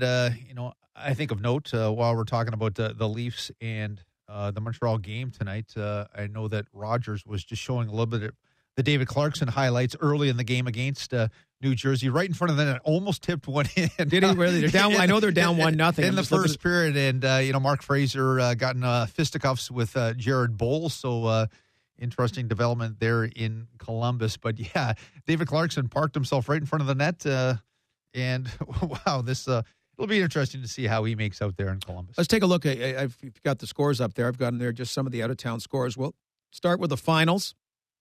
I think of note while we're talking about the Leafs and the Montreal game tonight, I know that Rogers was just showing a little bit of the David Clarkson highlights early in the game against New Jersey, right in front of the net, almost tipped one in. Did he really? They're down. I know they're down 1-0 in the first period, and Mark Fraser got in fisticuffs with Jared Bowles. So interesting development there in Columbus. But yeah, David Clarkson parked himself right in front of the net, and wow, this. It'll be interesting to see how he makes out there in Columbus. Let's take a look. I've got the scores up there. I've got in there just some of the out-of-town scores. We'll start with the finals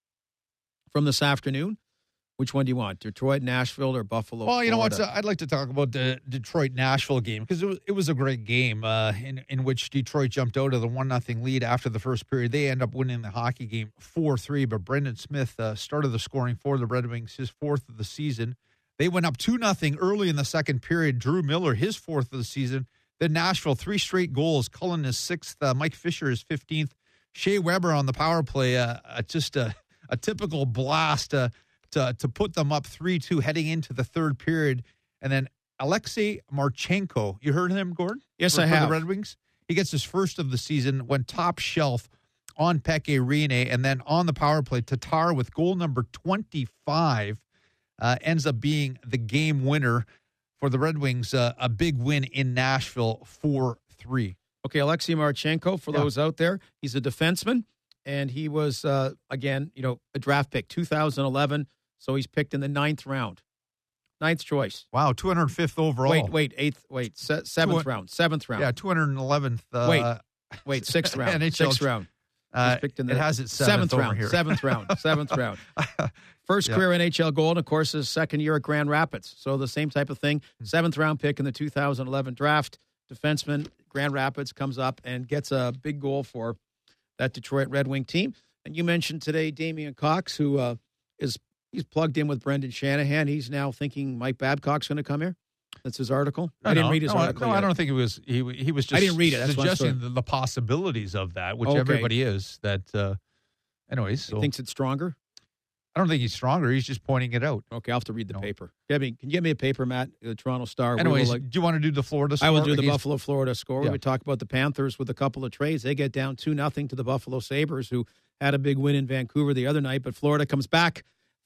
from this afternoon. Which one do you want? Detroit, Nashville, or Buffalo? Well, you Florida? know what? I'd like to talk about the Detroit-Nashville game because it was a great game in which Detroit jumped out of the 1-0 lead after the first period. They end up winning the hockey game 4-3, but Brendan Smith started the scoring for the Red Wings, his fourth of the season. They went up 2-0 early in the second period. Drew Miller, his fourth of the season. Then Nashville, 3 straight goals. Cullen, his sixth. Mike Fisher, his 15th. Shea Weber on the power play. Just a typical blast. to put them up 3-2 heading into the third period. And then Alexei Marchenko, you heard of him, Gordon? Yes, I have. For the Red Wings. He gets his first of the season, went top shelf on Pekka Rinne, and then on the power play, Tatar with goal number 25 ends up being the game winner for the Red Wings. A big win in Nashville, 4-3. Okay, Alexei Marchenko, for those out there, he's a defenseman, and he was, again, a draft pick, 2011, so he's picked in the 9th round. 9th choice. Wow, 205th overall. Seventh round. Yeah, 211th. Wait, 6th round. NHL 6th round. It has its seventh round. here. 7th round. First career NHL goal, and of course his second year at Grand Rapids. So the same type of thing. 7th round pick in the 2011 draft. Defenseman, Grand Rapids, comes up and gets a big goal for that Detroit Red Wing team. And you mentioned today Damian Cox, who he's plugged in with Brendan Shanahan. He's now thinking Mike Babcock's going to come here. That's his article. I didn't read his article. No, I don't think it was. He was just. I didn't read it. That's suggesting the possibilities of that, which everybody is. That, anyways, he thinks it's stronger. I don't think he's stronger. He's just pointing it out. Okay, I'll have to read the paper. Can you get me a paper, Matt? The Toronto Star. Anyways, do you want to do the Florida score? I will do the Buffalo Florida score. We talk about the Panthers with a couple of trades. They get down 2-0 to the Buffalo Sabres, who had a big win in Vancouver the other night, but Florida comes back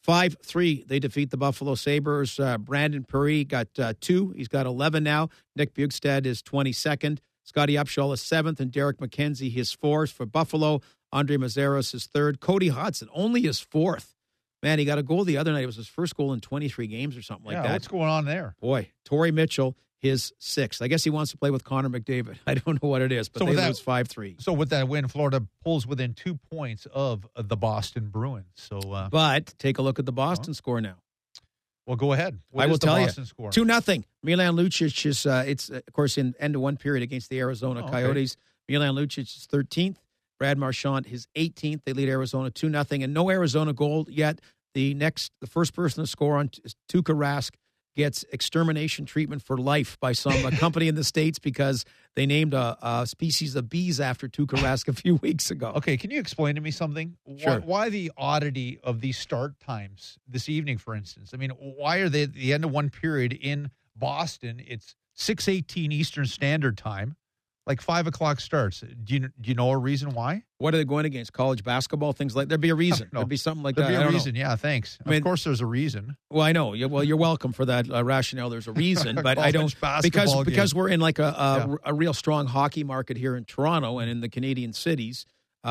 5-3. They defeat the Buffalo Sabres. Brandon Perry got 2. He's got 11 now. Nick Bjugstad is 22nd. Scotty Upshall is 7th, and Derek McKenzie his 4th for Buffalo. Andre Mazeros is 3rd. Cody Hodson only his 4th. Man, he got a goal the other night. It was his first goal in 23 games or something like that. What's going on there? Boy, Torrey Mitchell, his 6th. I guess he wants to play with Connor McDavid. I don't know what it is, but they lose 5-3. So with that win, Florida pulls within 2 points of the Boston Bruins. So, but take a look at the Boston score now. Well, go ahead. I will tell you. 2-0. Milan Lucic is, it's, of course, in end of one period against the Arizona Coyotes. Milan Lucic is 13th. Brad Marchand, his 18th. They lead Arizona 2-0, and no Arizona goal yet. The first person to score on Tuukka Rask gets extermination treatment for life by some company in the States because they named a species of bees after Tuukka Rask a few weeks ago. Okay, can you explain to me something? Sure. Why the oddity of these start times this evening, for instance? I mean, why are they at the end of one period in Boston? It's 6:18 Eastern Standard Time. Like 5 o'clock starts. Do you know a reason why? What are they going against? College basketball, things like. There'd be a reason. There'd be something like that. There'd be a reason. Yeah, thanks. Of course, there's a reason. Well, I know. Well, you're welcome for that rationale. There's a reason, but I don't because we're in like a real strong hockey market here in Toronto and in the Canadian cities.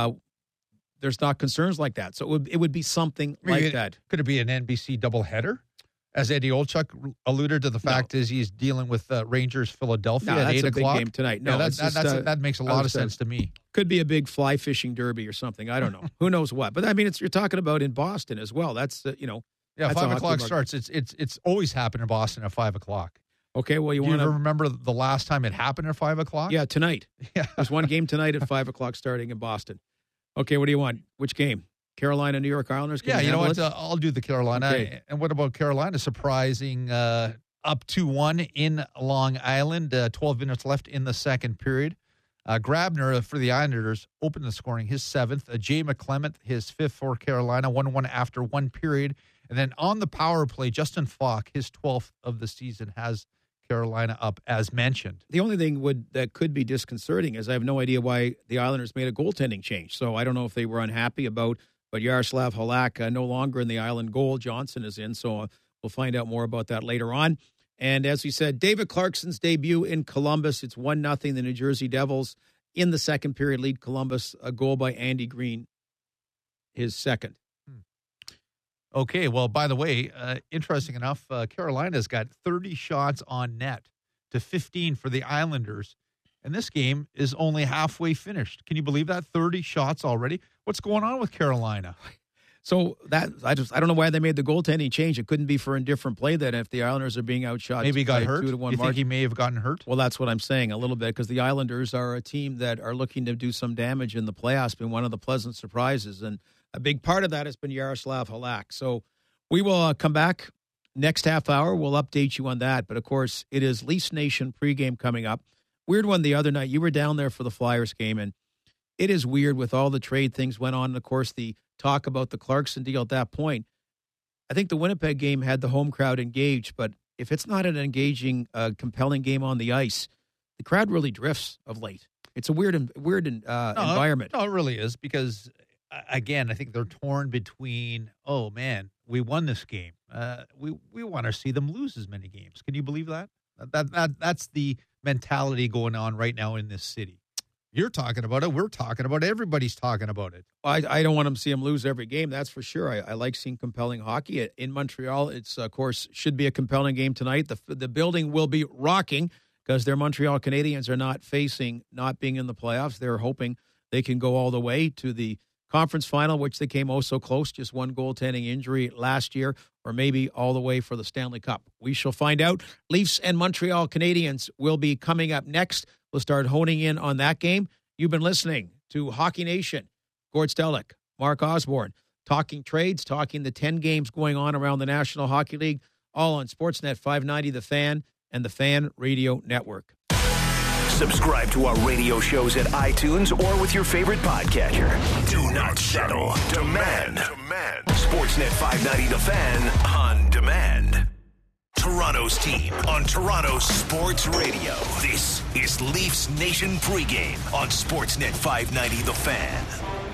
There's not concerns like that. So it would be something like that. Could it be an NBC doubleheader? As Eddie Olchuk alluded to, the fact is he's dealing with Rangers Philadelphia at 8 o'clock. Big game tonight. No, that makes a lot of sense to me. Could be a big fly fishing derby or something. I don't know. Who knows what? But I mean, you're talking about in Boston as well. That's Yeah, 5 o'clock starts. It's always happened in Boston at 5 o'clock. Okay, well, you remember the last time it happened at 5 o'clock? Yeah, tonight. Yeah, there's one game tonight at 5 o'clock starting in Boston. Okay, what do you want? Which game? Carolina, New York Islanders? Yeah, you know what? I'll do the Carolina. Okay. And what about Carolina? Surprising up 2-1 in Long Island. 12 minutes left in the second period. Grabner for the Islanders opened the scoring, his 7th. Jay McClement, his 5th for Carolina, 1-1 after one period. And then on the power play, Justin Falk, his 12th of the season, has Carolina up as mentioned. The only thing that could be disconcerting is I have no idea why the Islanders made a goaltending change. So I don't know if they were unhappy about. But Yaroslav Halak no longer in the Island goal. Johnson is in, so we'll find out more about that later on. And as we said, David Clarkson's debut in Columbus. It's 1-0. The New Jersey Devils in the second period lead Columbus. A goal by Andy Green, his 2nd. Okay, well, by the way, interesting enough, Carolina's got 30 shots on net to 15 for the Islanders. And this game is only halfway finished. Can you believe that? 30 shots already. What's going on with Carolina? So that I don't know why they made the goaltending change. It couldn't be for indifferent play then if the Islanders are being outshot. Maybe he got hurt. 2-1 you think he may have gotten hurt? Well, that's what I'm saying a little bit because the Islanders are a team that are looking to do some damage in the playoffs. Been one of the pleasant surprises, and a big part of that has been Yaroslav Halak. So we will come back next half hour. We'll update you on that. But of course, it is Leafs Nation pregame coming up. Weird one the other night. You were down there for the Flyers game, and it is weird with all the trade things went on. And, of course, the talk about the Clarkson deal at that point. I think the Winnipeg game had the home crowd engaged, but if it's not an engaging, compelling game on the ice, the crowd really drifts of late. It's a weird environment. No, it really is because, again, I think they're torn between, oh, man, we won this game. We want to see them lose as many games. Can you believe that? That's the mentality going on right now in this city. You're talking about it. We're talking about it. Everybody's talking about it. I don't want to see them lose every game. That's for sure. I like seeing compelling hockey in Montreal. It's, of course, should be a compelling game tonight. The building will be rocking because their Montreal Canadiens are not facing not being in the playoffs. They're hoping they can go all the way to the conference final, which they came so close, just one goaltending injury last year, or maybe all the way for the Stanley Cup. We shall find out. Leafs and Montreal Canadiens will be coming up next. We'll start honing in on that game. You've been listening to Hockey Nation. Gord Stellick, Mark Osborne, talking trades, talking the 10 games going on around the National Hockey League, all on Sportsnet 590, The Fan, and the Fan Radio Network. Subscribe to our radio shows at iTunes or with your favorite podcatcher. Do not settle. Demand. Sportsnet 590 The Fan on demand. Toronto's team on Toronto Sports Radio. This is Leafs Nation pregame on Sportsnet 590 The Fan.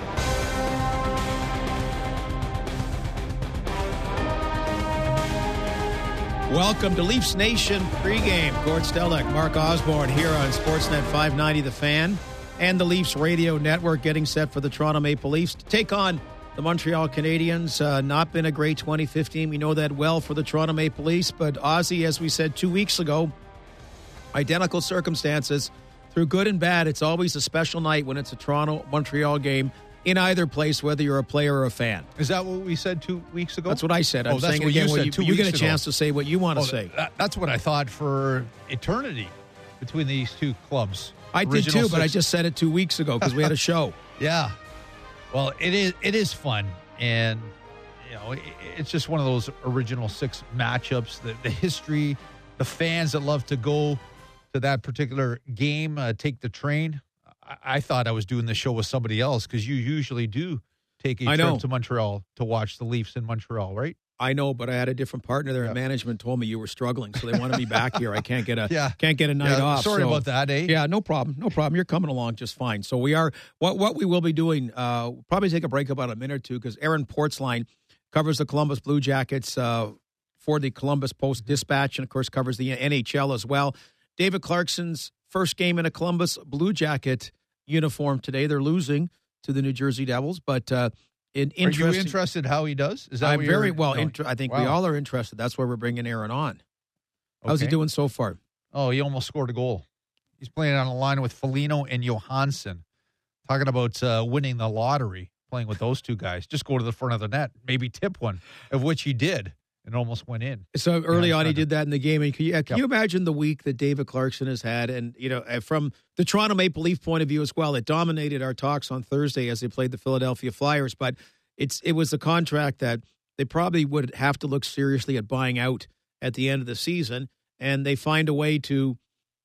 Welcome to Leafs Nation pregame. Gord Stellick, Mark Osborne here on Sportsnet 590 The Fan and the Leafs Radio Network, getting set for the Toronto Maple Leafs to take on the Montreal Canadiens. Not been a great 2015. We know that well for the Toronto Maple Leafs, but Ozzy, as we said 2 weeks ago, identical circumstances. Through good and bad, it's always a special night when it's a Toronto-Montreal game in either place, whether you're a player or a fan. Is that what we said 2 weeks ago? That's what I said. I'm that's saying what again, you said 2 you weeks get a chance to say what you want to say. That's what I thought for eternity between these two clubs. I did too, but I just said it 2 weeks ago because we had a show. Yeah. Well, it is fun, and you know it's just one of those original six matchups. The history, the fans that love to go to that particular game, take the train. I thought I was doing the show with somebody else because you usually do take a trip to Montreal to watch the Leafs in Montreal, right? I know, but I had a different partner there, and management told me you were struggling, so they wanted me back here. I can't get a night off. Sorry about that, eh? Yeah, no problem. You're coming along just fine. So we are what we will be doing. Probably take a break about a minute or two because Aaron Portzline covers the Columbus Blue Jackets for the Columbus Post-Dispatch, and of course covers the NHL as well. David Clarkson's first game in a Columbus Blue Jacket uniform today. They're losing to the New Jersey Devils, but. Are you interested how he does? Is that I'm very well. I think we all are interested. That's why we're bringing Aaron on. How's he doing so far? Oh, he almost scored a goal. He's playing on a line with Foligno and Johansson. Talking about winning the lottery, playing with those two guys. Just go to the front of the net, maybe tip one, of which he did, and almost went in. So early on, he did that in the game. And can you imagine the week that David Clarkson has had? And, you know, from the Toronto Maple Leaf point of view as well, it dominated our talks on Thursday as they played the Philadelphia Flyers. But it was a contract that they probably would have to look seriously at buying out at the end of the season. And they find a way to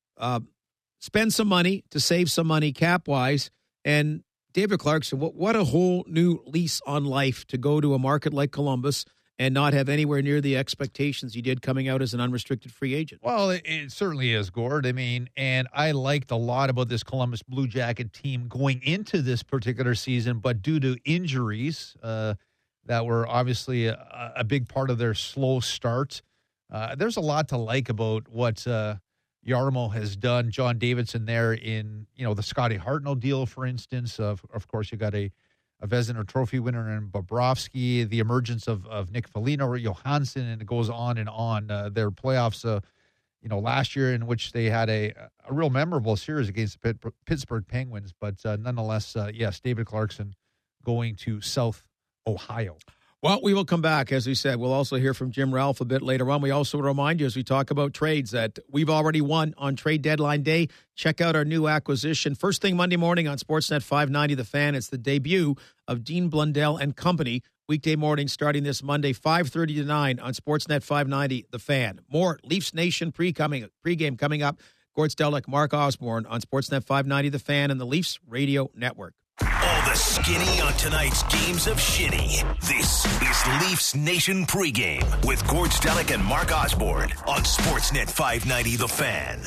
spend some money, to save some money cap-wise. And David Clarkson, what a whole new lease on life to go to a market like Columbus and not have anywhere near the expectations he did coming out as an unrestricted free agent. Well, it certainly is, Gord. I mean, and I liked a lot about this Columbus Blue Jacket team going into this particular season, but due to injuries that were obviously a big part of their slow start, there's a lot to like about what Jarmo has done. John Davidson there in, the Scotty Hartnell deal, for instance. Of course, you got a Vezina Trophy winner in Bobrovsky, the emergence of Nick Foligno or Johansson, and it goes on and on. Their playoffs, last year in which they had a real memorable series against the Pittsburgh Penguins. But nonetheless, yes, David Clarkson going to South Ohio. Well, we will come back. As we said, we'll also hear from Jim Ralph a bit later on. We also remind you as we talk about trades that we've already won on trade deadline day. Check out our new acquisition. First thing Monday morning on Sportsnet 590 The Fan. It's the debut of Dean Blundell and Company. Weekday morning starting this Monday, 5:30 to 9 on Sportsnet 590 The Fan. More Leafs Nation pregame coming up. Gord Stellick, Mark Osborne on Sportsnet 590 The Fan and the Leafs Radio Network. All the skinny on tonight's Games of Shinny. This is Leafs Nation pregame with Gord Stellick and Mark Osborne on Sportsnet 590 The Fan.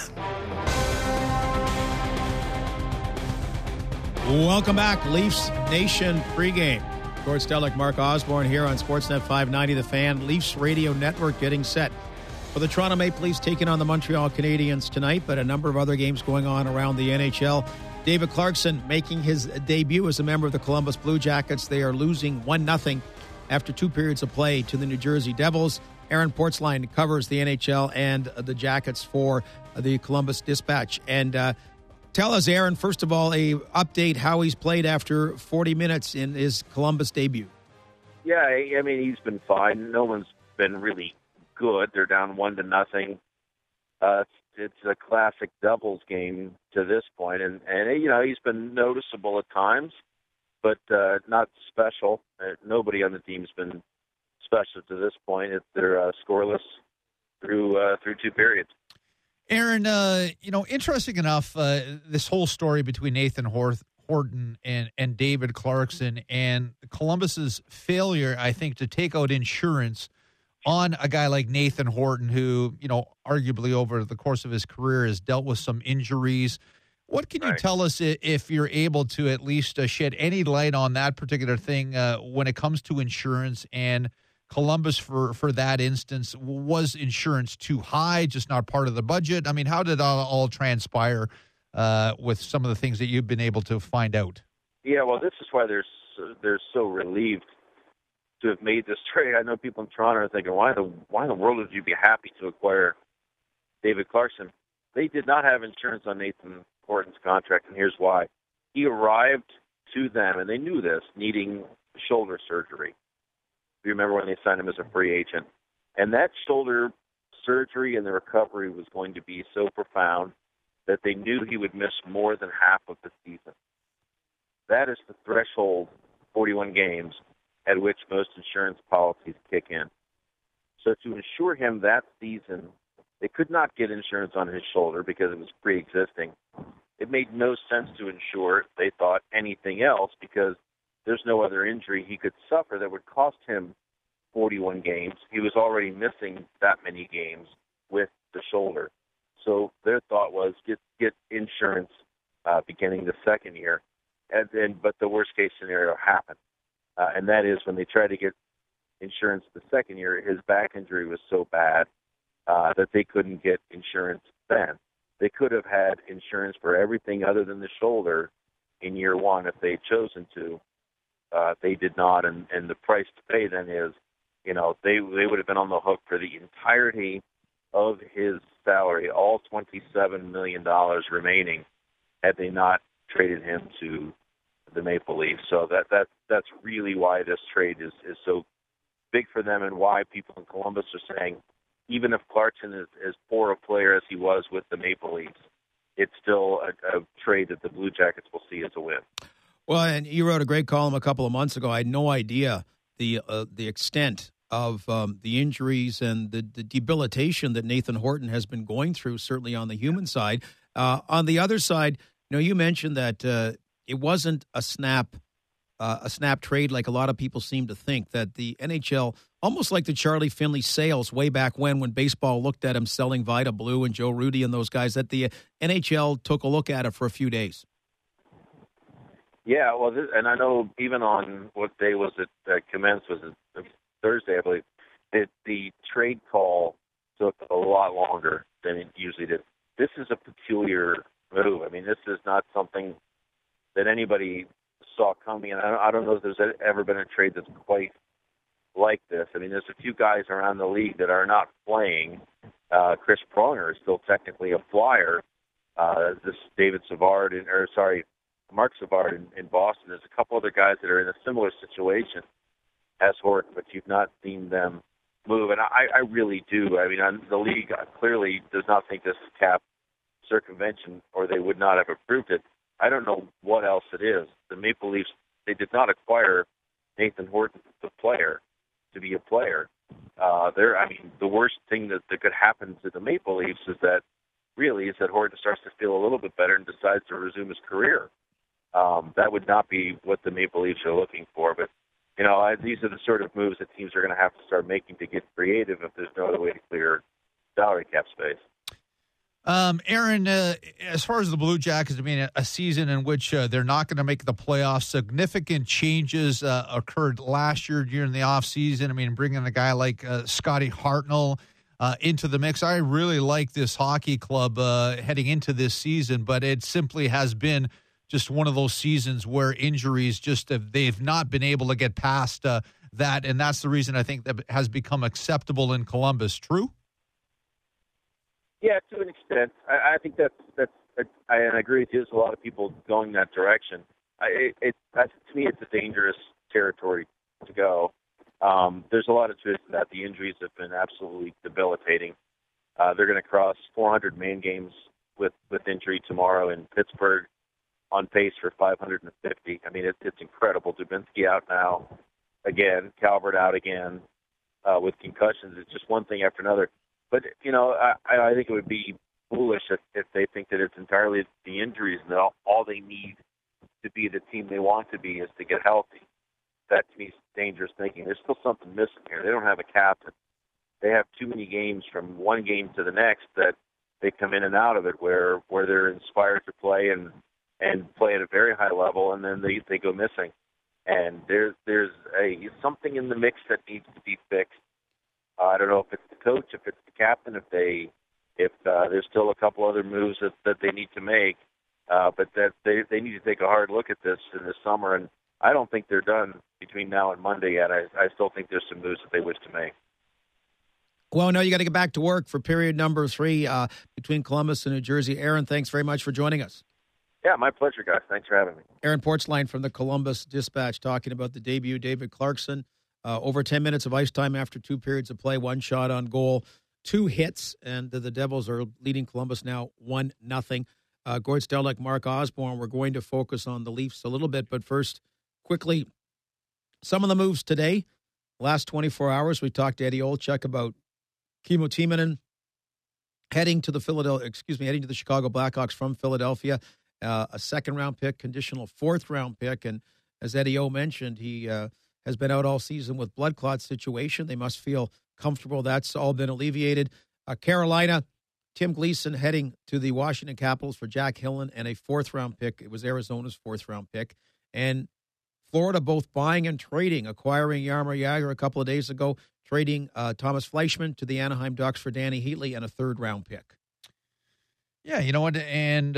Welcome back, Leafs Nation pregame. Gord Stellick, Mark Osborne here on Sportsnet 590 The Fan. Leafs Radio Network getting set for the Toronto Maple Leafs taking on the Montreal Canadiens tonight, but a number of other games going on around the NHL. David Clarkson making his debut as a member of the Columbus Blue Jackets. They are losing 1-0 after 2 periods of play to the New Jersey Devils. Aaron Portzline covers the NHL and the Jackets for the Columbus Dispatch. And tell us, Aaron, first of all, a update how he's played after 40 minutes in his Columbus debut. Yeah, I mean, he's been fine. No one's been really good. They're down 1-0. It's a classic doubles game to this point, and he's been noticeable at times, but not special. Nobody on the team's been special to this point. They're scoreless through 2 periods. Aaron, interesting enough, this whole story between Nathan Horton and David Clarkson and Columbus's failure, I think, to take out insurance on a guy like Nathan Horton, who, arguably over the course of his career has dealt with some injuries. What can you tell us, if you're able to at least shed any light on that particular thing when it comes to insurance and Columbus for that instance? Was insurance too high, just not part of the budget? I mean, how did it all transpire with some of the things that you've been able to find out? Yeah, well, this is why they're so relieved to have made this trade. I know people in Toronto are thinking, why in the world would you be happy to acquire David Clarkson? They did not have insurance on Nathan Horton's contract, and here's why. He arrived to them, and they knew this, needing shoulder surgery. If you remember when they signed him as a free agent. And that shoulder surgery and the recovery was going to be so profound that they knew he would miss more than half of the season. That is the threshold, 41 games, at which most insurance policies kick in. So to insure him that season, they could not get insurance on his shoulder because it was pre-existing. It made no sense to insure, they thought, anything else because there's no other injury he could suffer that would cost him 41 games. He was already missing that many games with the shoulder. So their thought was get insurance beginning the second year. But the worst-case scenario happened. And that is when they tried to get insurance the second year, his back injury was so bad that they couldn't get insurance then. They could have had insurance for everything other than the shoulder in year one if they had chosen to. They did not, and the price to pay then is, they would have been on the hook for the entirety of his salary, all $27 million remaining, had they not traded him to the Maple Leafs. So that's really why this trade is so big for them, and why people in Columbus are saying, even if Clarkson is as poor a player as he was with the Maple Leafs, it's still a trade that the Blue Jackets will see as a win. Well, and you wrote a great column a couple of months ago. I had no idea the extent of the injuries and the debilitation that Nathan Horton has been going through, certainly on the human side. On the other side, you mentioned that it wasn't a snap trade like a lot of people seem to think, that the NHL, almost like the Charlie Finley sales way back when baseball looked at him selling Vida Blue and Joe Rudy and those guys, that the NHL took a look at it for a few days. Yeah, well, and I know even on what day was it that commenced, was it Thursday, I believe, the trade call took a lot longer than it usually did. This is a peculiar move. I mean, this is not something that anybody saw coming, and I don't know if there's ever been a trade that's quite like this. I mean, there's a few guys around the league that are not playing. Chris Pronger is still technically a Flyer. This David Savard, Mark Savard in Boston. There's a couple other guys that are in a similar situation as Horton, but you've not seen them move. And I really do. I mean, the league clearly does not think this is cap circumvention, or they would not have approved it. I don't know what else it is. The Maple Leafs, they did not acquire Nathan Horton, the player, to be a player. The worst thing that could happen to the Maple Leafs is that Horton starts to feel a little bit better and decides to resume his career. that would not be what the Maple Leafs are looking for. But, these are the sort of moves that teams are going to have to start making to get creative if there's no other way to clear salary cap space. Aaron, as far as the Blue Jackets, a season in which they're not going to make the playoffs, significant changes occurred last year during the offseason. Bringing a guy like Scotty Hartnell into the mix. I really like this hockey club heading into this season, but it simply has been just one of those seasons where injuries they've not been able to get past that, and that's the reason I think that has become acceptable in Columbus. True? Yeah, to an extent. I think that's I agree with you. There's a lot of people going that direction. To me, it's a dangerous territory to go. There's a lot of truth to that. The injuries have been absolutely debilitating. They're going to cross 400 main games with injury tomorrow in Pittsburgh, on pace for 550. It's incredible. Dubinsky out now again. Calvert out again with concussions. It's just one thing after another. But, I think it would be foolish if they think that it's entirely the injuries and that all they need to be the team they want to be is to get healthy. That, to me, is dangerous thinking. There's still something missing here. They don't have a captain. They have too many games from one game to the next that they come in and out of it where they're inspired to play and play at a very high level, and then they go missing. And there's something in the mix that needs to be fixed. I don't know if it's the coach, if it's the captain, if there's still a couple other moves that they need to make, but that they need to take a hard look at this in the summer. And I don't think they're done between now and Monday yet. I still think there's some moves that they wish to make. Well, no, you got to get back to work for period number 3 between Columbus and New Jersey. Aaron, thanks very much for joining us. Yeah, my pleasure, guys. Thanks for having me. Aaron Portzline from the Columbus Dispatch talking about the debut, David Clarkson. Over 10 minutes of ice time after 2 periods of play, 1 shot on goal, 2 hits, and the Devils are leading Columbus now 1-0. Gord Stellick, Mark Osborne, we're going to focus on the Leafs a little bit, but first, quickly, some of the moves today. Last 24 hours, we talked to Eddie Olczyk about Kimmo Timonen heading to the Chicago Blackhawks from Philadelphia. A second-round pick, conditional fourth-round pick. And as Eddie O mentioned, he has been out all season with blood clot situation. They must feel comfortable. That's all been alleviated. Carolina, Tim Gleason heading to the Washington Capitals for Jack Hillen and a fourth-round pick. It was Arizona's fourth-round pick. And Florida both buying and trading, acquiring Jaromir Jagr a couple of days ago, trading Thomas Fleischmann to the Anaheim Ducks for Danny Heatley and a third-round pick. Yeah, you know what, and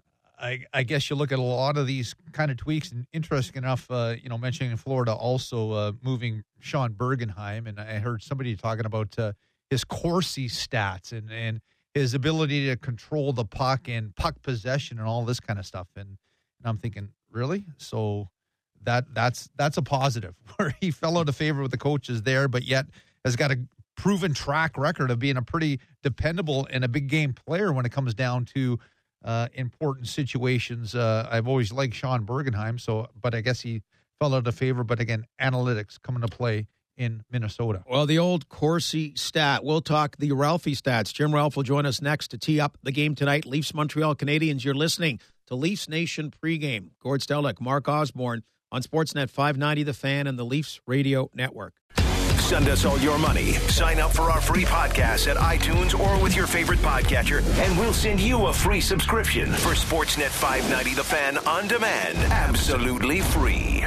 I guess you look at a lot of these kind of tweaks, and interesting enough, mentioning Florida also moving Sean Bergenheim, and I heard somebody talking about his Corsi stats and his ability to control the puck and puck possession and all this kind of stuff, and I'm thinking, really? So that's a positive, where he fell out of favor with the coaches there, but yet has got a proven track record of being a pretty dependable and a big game player when it comes down to important situations. I've always liked Sean Bergenheim, but I guess he fell out of favor. But again, analytics come into play in Minnesota. Well, the old Corsi stat. We'll talk the Ralphie stats. Jim Ralph will join us next to tee up the game tonight. Leafs Montreal Canadiens. You're listening to Leafs Nation pregame. Gord Stellick, Mark Osborne on Sportsnet 590 The Fan and the Leafs Radio Network. Send us all your money. Sign up for our free podcast at iTunes or with your favorite podcatcher, and we'll send you a free subscription for Sportsnet 590 The Fan on demand. Absolutely free.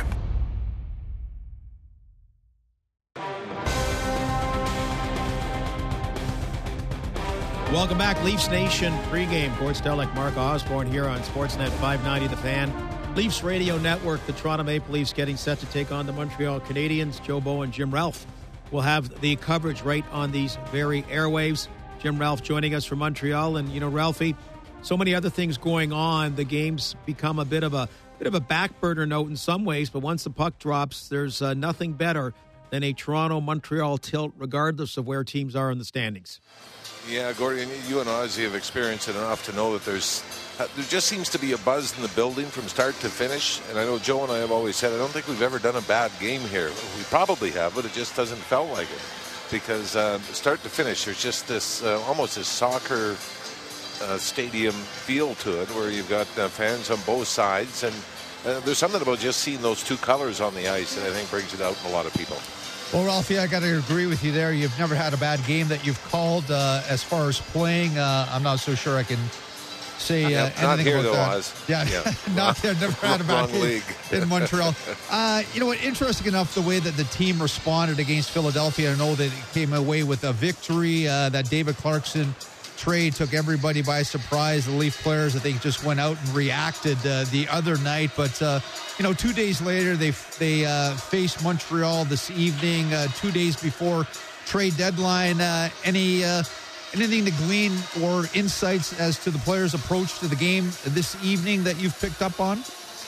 Welcome back, Leafs Nation pregame. Gord Stellick, Mark Osborne here on Sportsnet 590 The Fan. Leafs Radio Network. The Toronto Maple Leafs getting set to take on the Montreal Canadiens. Joe Bowen, Jim Ralph will have the coverage right on these very airwaves. Jim Ralph joining us from Montreal. And, Ralphie, so many other things going on. The game's become a bit of a back burner note in some ways, but once the puck drops, there's nothing better than a Toronto-Montreal tilt, regardless of where teams are in the standings. Yeah, Gordon, you and Ozzy have experienced it enough to know that there just seems to be a buzz in the building from start to finish. And I know Joe and I have always said, I don't think we've ever done a bad game here. We probably have, but it just doesn't felt like it. Because start to finish, there's just this almost this soccer stadium feel to it, where you've got fans on both sides. And there's something about just seeing those two colors on the ice that I think brings it out in a lot of people. Well, Ralphie, I got to agree with you there. You've never had a bad game that you've called. As far as playing, I'm not so sure I can say anything not here, about though, that. Oz. Yeah, not there. Never had a bad game league. in Montreal. You know what? Interesting enough, the way that the team responded against Philadelphia. I know that it came away with a victory. That David Clarkson trade took everybody by surprise. The Leaf players, I think, just went out and reacted the other night. But 2 days later, they faced Montreal this evening. 2 days before trade deadline. Anything to glean or insights as to the players' approach to the game this evening that you've picked up on?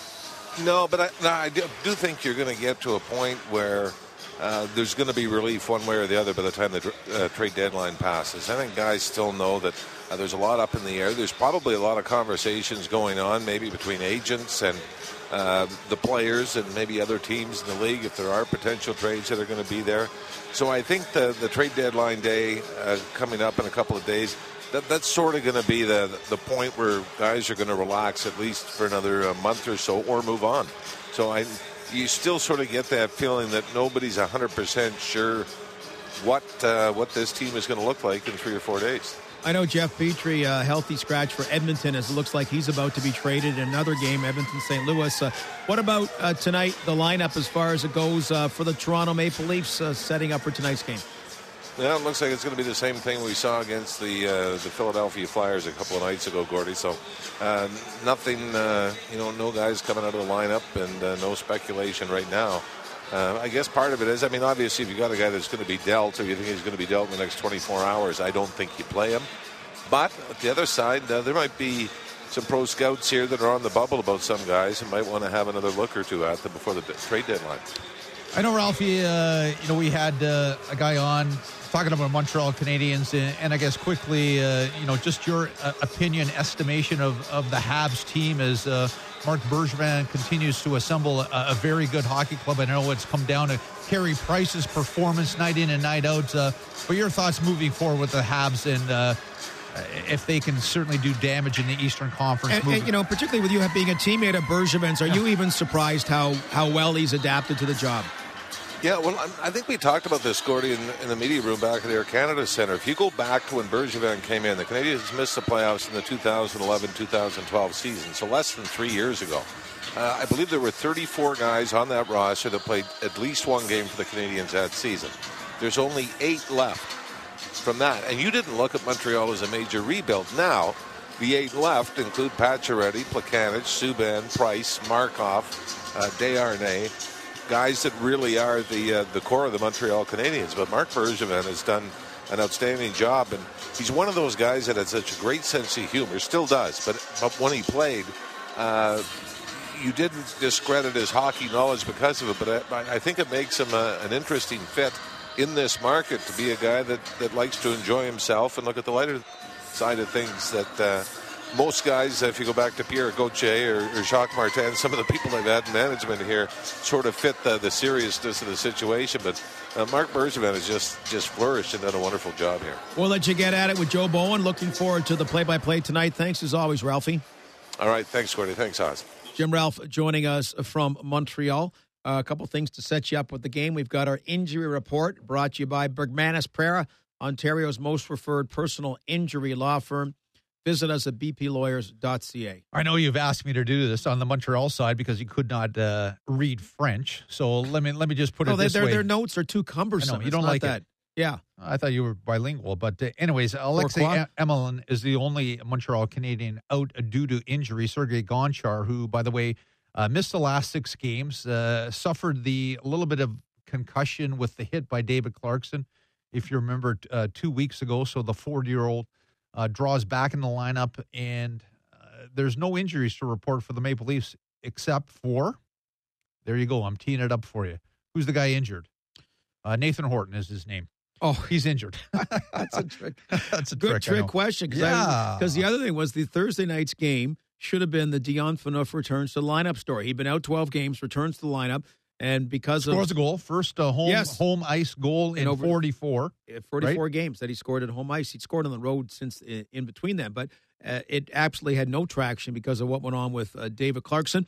No, but I do think you're going to get to a point where there's going to be relief one way or the other by the time the trade deadline passes. I think guys still know that there's a lot up in the air. There's probably a lot of conversations going on, maybe between agents and the players and maybe other teams in the league, if there are potential trades that are going to be there. So I think the trade deadline day coming up in a couple of days, that's sort of going to be the point where guys are going to relax at least for another month or so or move on. So you still sort of get that feeling that nobody's 100% sure what this team is going to look like in 3 or 4 days. I know Jeff Petrie, a healthy scratch for Edmonton, as it looks like he's about to be traded in another game, Edmonton-St. Louis. What about tonight, the lineup as far as it goes for the Toronto Maple Leafs setting up for tonight's game? Yeah, it looks like it's going to be the same thing we saw against the Philadelphia Flyers a couple of nights ago, Gordy. So nothing, no guys coming out of the lineup and no speculation right now. I guess part of it is, obviously if you got a guy that's going to be dealt or you think he's going to be dealt in the next 24 hours, I don't think you play him. But at the other side, there might be some pro scouts here that are on the bubble about some guys and might want to have another look or two at them before the trade deadline. I know, Ralphie, we had a guy on talking about Montreal Canadiens, and I guess quickly, just your opinion, estimation of the Habs team as Marc Bergevin continues to assemble a very good hockey club. I know it's come down to Carey Price's performance night in and night out, but your thoughts moving forward with the Habs and if they can certainly do damage in the Eastern Conference. And particularly with you being a teammate of Bergevin's, are you even surprised how well he's adapted to the job? Yeah, well, I think we talked about this, Gordy, in the media room back at the Air Canada Centre. If you go back to when Bergevin came in, the Canadiens missed the playoffs in the 2011-2012 season, so less than 3 years ago. I believe there were 34 guys on that roster that played at least one game for the Canadiens that season. There's only 8 left from that, and you didn't look at Montreal as a major rebuild. Now, the 8 left include Pacioretty, Plekanec, Subban, Price, Markov, Desharnais, guys that really are the core of the Montreal Canadiens. But Marc Bergevin has done an outstanding job, and he's one of those guys that has such a great sense of humor, still does, but when he played, you didn't discredit his hockey knowledge because of it, but I think it makes him an interesting fit in this market to be a guy that likes to enjoy himself and look at the lighter side of things that most guys, if you go back to Pierre Gauthier or Jacques Martin, some of the people they've had in management here sort of fit the seriousness of the situation. But Marc Bergevin has just flourished and done a wonderful job here. We'll let you get at it with Joe Bowen. Looking forward to the play-by-play tonight. Thanks as always, Ralphie. All right. Thanks, Gordy. Thanks, Oz. Jim Ralph joining us from Montreal. A couple things to set you up with the game. We've got our injury report brought to you by Bergmanis Prera, Ontario's most referred personal injury law firm. Visit us at bplawyers.ca. I know you've asked me to do this on the Montreal side because you could not read French. So let me just put it this way. Their notes are too cumbersome. You don't like that. It. Yeah. I thought you were bilingual. But anyways, Alexei Emelin is the only Montreal Canadian out due to injury. Sergei Gonchar, who, by the way, missed the last 6 games, suffered a little bit of concussion with the hit by David Clarkson, if you remember, 2 weeks ago. So the 40-year-old draws back in the lineup, and there's no injuries to report for the Maple Leafs except for, there you go, I'm teeing it up for you. Who's the guy injured? Nathan Horton is his name. Oh, he's injured. That's a trick. That's a good trick question. Because the other thing was the Thursday night's game should have been the Dion Phaneuf returns to the lineup story. He'd been out 12 games, returns to the lineup. And because scores a goal, first home ice goal in 44 right? games that he scored at home ice. He'd scored on the road since in between them, but it absolutely had no traction because of what went on with David Clarkson.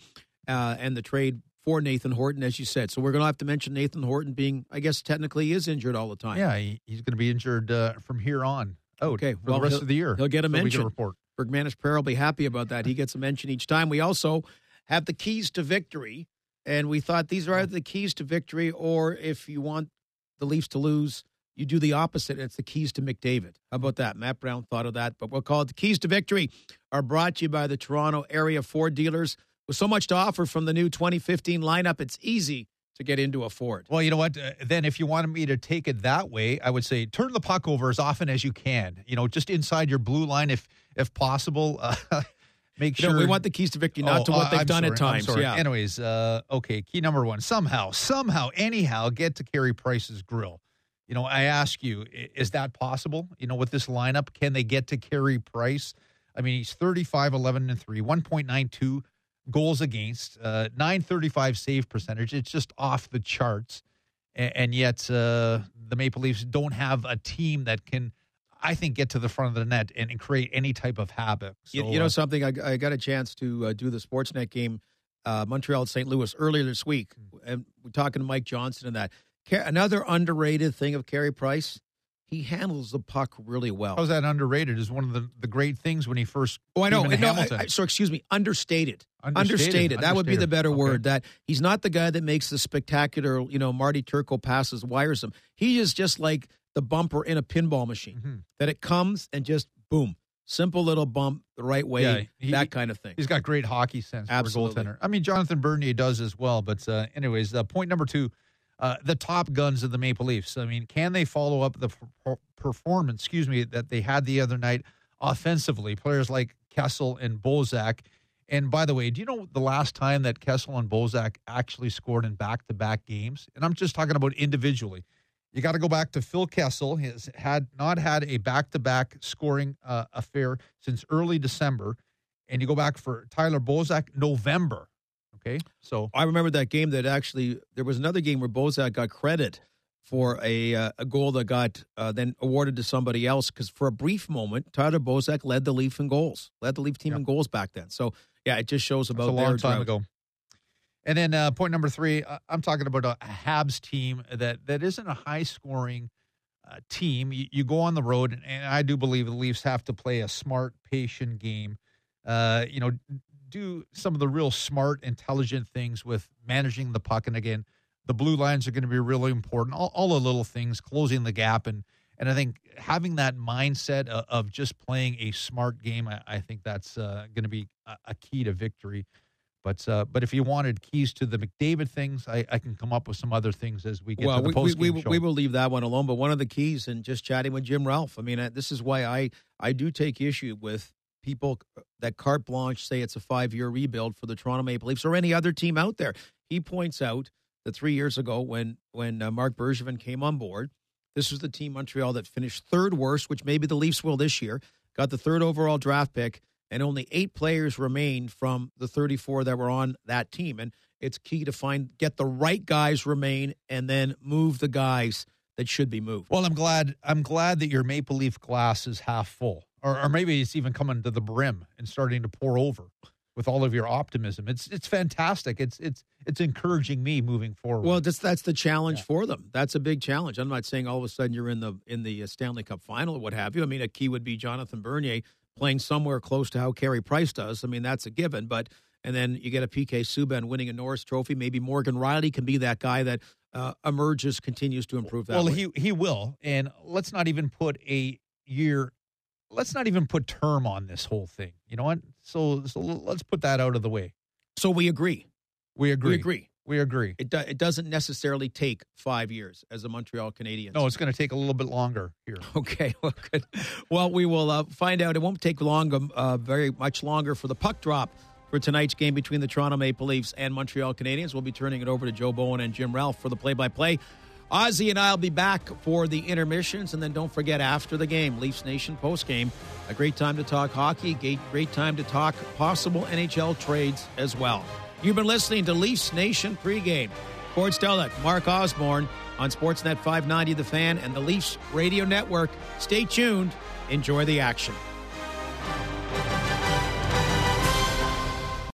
and the trade for Nathan Horton, as you said. So we're going to have to mention Nathan Horton being, I guess, technically is injured all the time. Yeah, he's going to be injured from here on out okay, for the rest of the year. He'll get a mention. Report. Bergmanis Prayer will be happy about that. He gets a mention each time. We also have the keys to victory, and we thought these are either the keys to victory, or if you want the Leafs to lose, you do the opposite. It's the keys to McDavid. How about that? Matt Brown thought of that, but we'll call it the keys to victory are brought to you by the Toronto area Ford dealers. With so much to offer from the new 2015 lineup, it's easy to get into a Ford. Well, you know what? Then if you wanted me to take it that way, I would say turn the puck over as often as you can. Just inside your blue line if possible. Make sure. We want the keys to victory, not to what they've done at times. Yeah. Anyways, okay, key number one. Somehow, anyhow, get to Carey Price's grill. I ask you, is that possible? With this lineup, can they get to Carey Price? I mean, he's 35, 11, and 3, 1.92 goals against, 935 save percentage. It's just off the charts. And yet the Maple Leafs don't have a team that can, I think, get to the front of the net and create any type of havoc. So, you know something? I got a chance to do the Sportsnet game, Montreal St. Louis, earlier this week. And we're talking to Mike Johnson and that. Another underrated thing of Carey Price, he handles the puck really well. How's that underrated? Is one of the great things when he first I know. came into Hamilton. Excuse me, understated. Understated. That would be the better word. That he's not the guy that makes the spectacular, Marty Turco passes, wires him. He is just like the bumper in a pinball machine. Mm-hmm. That it comes and just boom. Simple little bump the right way, that kind of thing. He's got great hockey sense Absolutely. for a goaltender. I mean, Jonathan Bernier does as well. But anyways, point number 2, the top guns of the Maple Leafs. I mean, can they follow up the performance, that they had the other night offensively? Players like Kessel and Bozak. And by the way, do you know the last time that Kessel and Bozak actually scored in back-to-back games? And I'm just talking about individually. You got to go back to Phil Kessel. He has not had a back-to-back scoring affair since early December. And you go back for Tyler Bozak, November. Okay, so I remember that game that actually there was another game where Bozak got credit for a goal that got then awarded to somebody else because for a brief moment Tyler Bozak led the Leaf team in goals back then. So yeah, it just shows about a long time ago. And then point number 3, I'm talking about a Habs team that isn't a high scoring team. You go on the road, and I do believe the Leafs have to play a smart, patient game. Do some of the real smart, intelligent things with managing the puck. And again, the blue lines are going to be really important. All the little things, closing the gap. And I think having that mindset of just playing a smart game, I think that's going to be a key to victory. But if you wanted keys to the McDavid things, I can come up with some other things as we get to the post-game show. We will leave that one alone. But one of the keys, and just chatting with Jim Ralph, I mean, this is why I do take issue with people that carte blanche say it's a 5-year rebuild for the Toronto Maple Leafs or any other team out there. He points out that 3 years ago when Marc Bergevin came on board, this was the team, Montreal, that finished third worst, which maybe the Leafs will this year, got the 3rd overall draft pick, and only 8 players remained from the 34 that were on that team. And it's key to get the right guys remain and then move the guys that should be moved. Well, I'm glad that your Maple Leaf glass is half full. Or maybe it's even coming to the brim and starting to pour over with all of your optimism. It's fantastic. It's encouraging me moving forward. Well, that's the challenge for them. That's a big challenge. I'm not saying all of a sudden you're in the Stanley Cup final or what have you. I mean, a key would be Jonathan Bernier playing somewhere close to how Carey Price does. I mean, that's a given. And then you get a PK Subban winning a Norris Trophy. Maybe Morgan Rielly can be that guy that emerges, continues to improve that. Well, way. he will. And let's not even put term on this whole thing. You know what? So let's put that out of the way. So we agree. We agree. It doesn't necessarily take 5 years as a Montreal Canadiens. No, it's going to take a little bit longer here. Okay, well, good. Well, we will find out. It won't take very much longer for the puck drop for tonight's game between the Toronto Maple Leafs and Montreal Canadiens. We'll be turning it over to Joe Bowen and Jim Ralph for the play-by-play. Ozzy and I will be back for the intermissions, and then don't forget after the game, Leafs Nation postgame. A great time to talk hockey, great time to talk possible NHL trades as well. You've been listening to Leafs Nation pregame. Cord Stellick, Mark Osborne on Sportsnet 590 The Fan and the Leafs Radio Network. Stay tuned. Enjoy the action.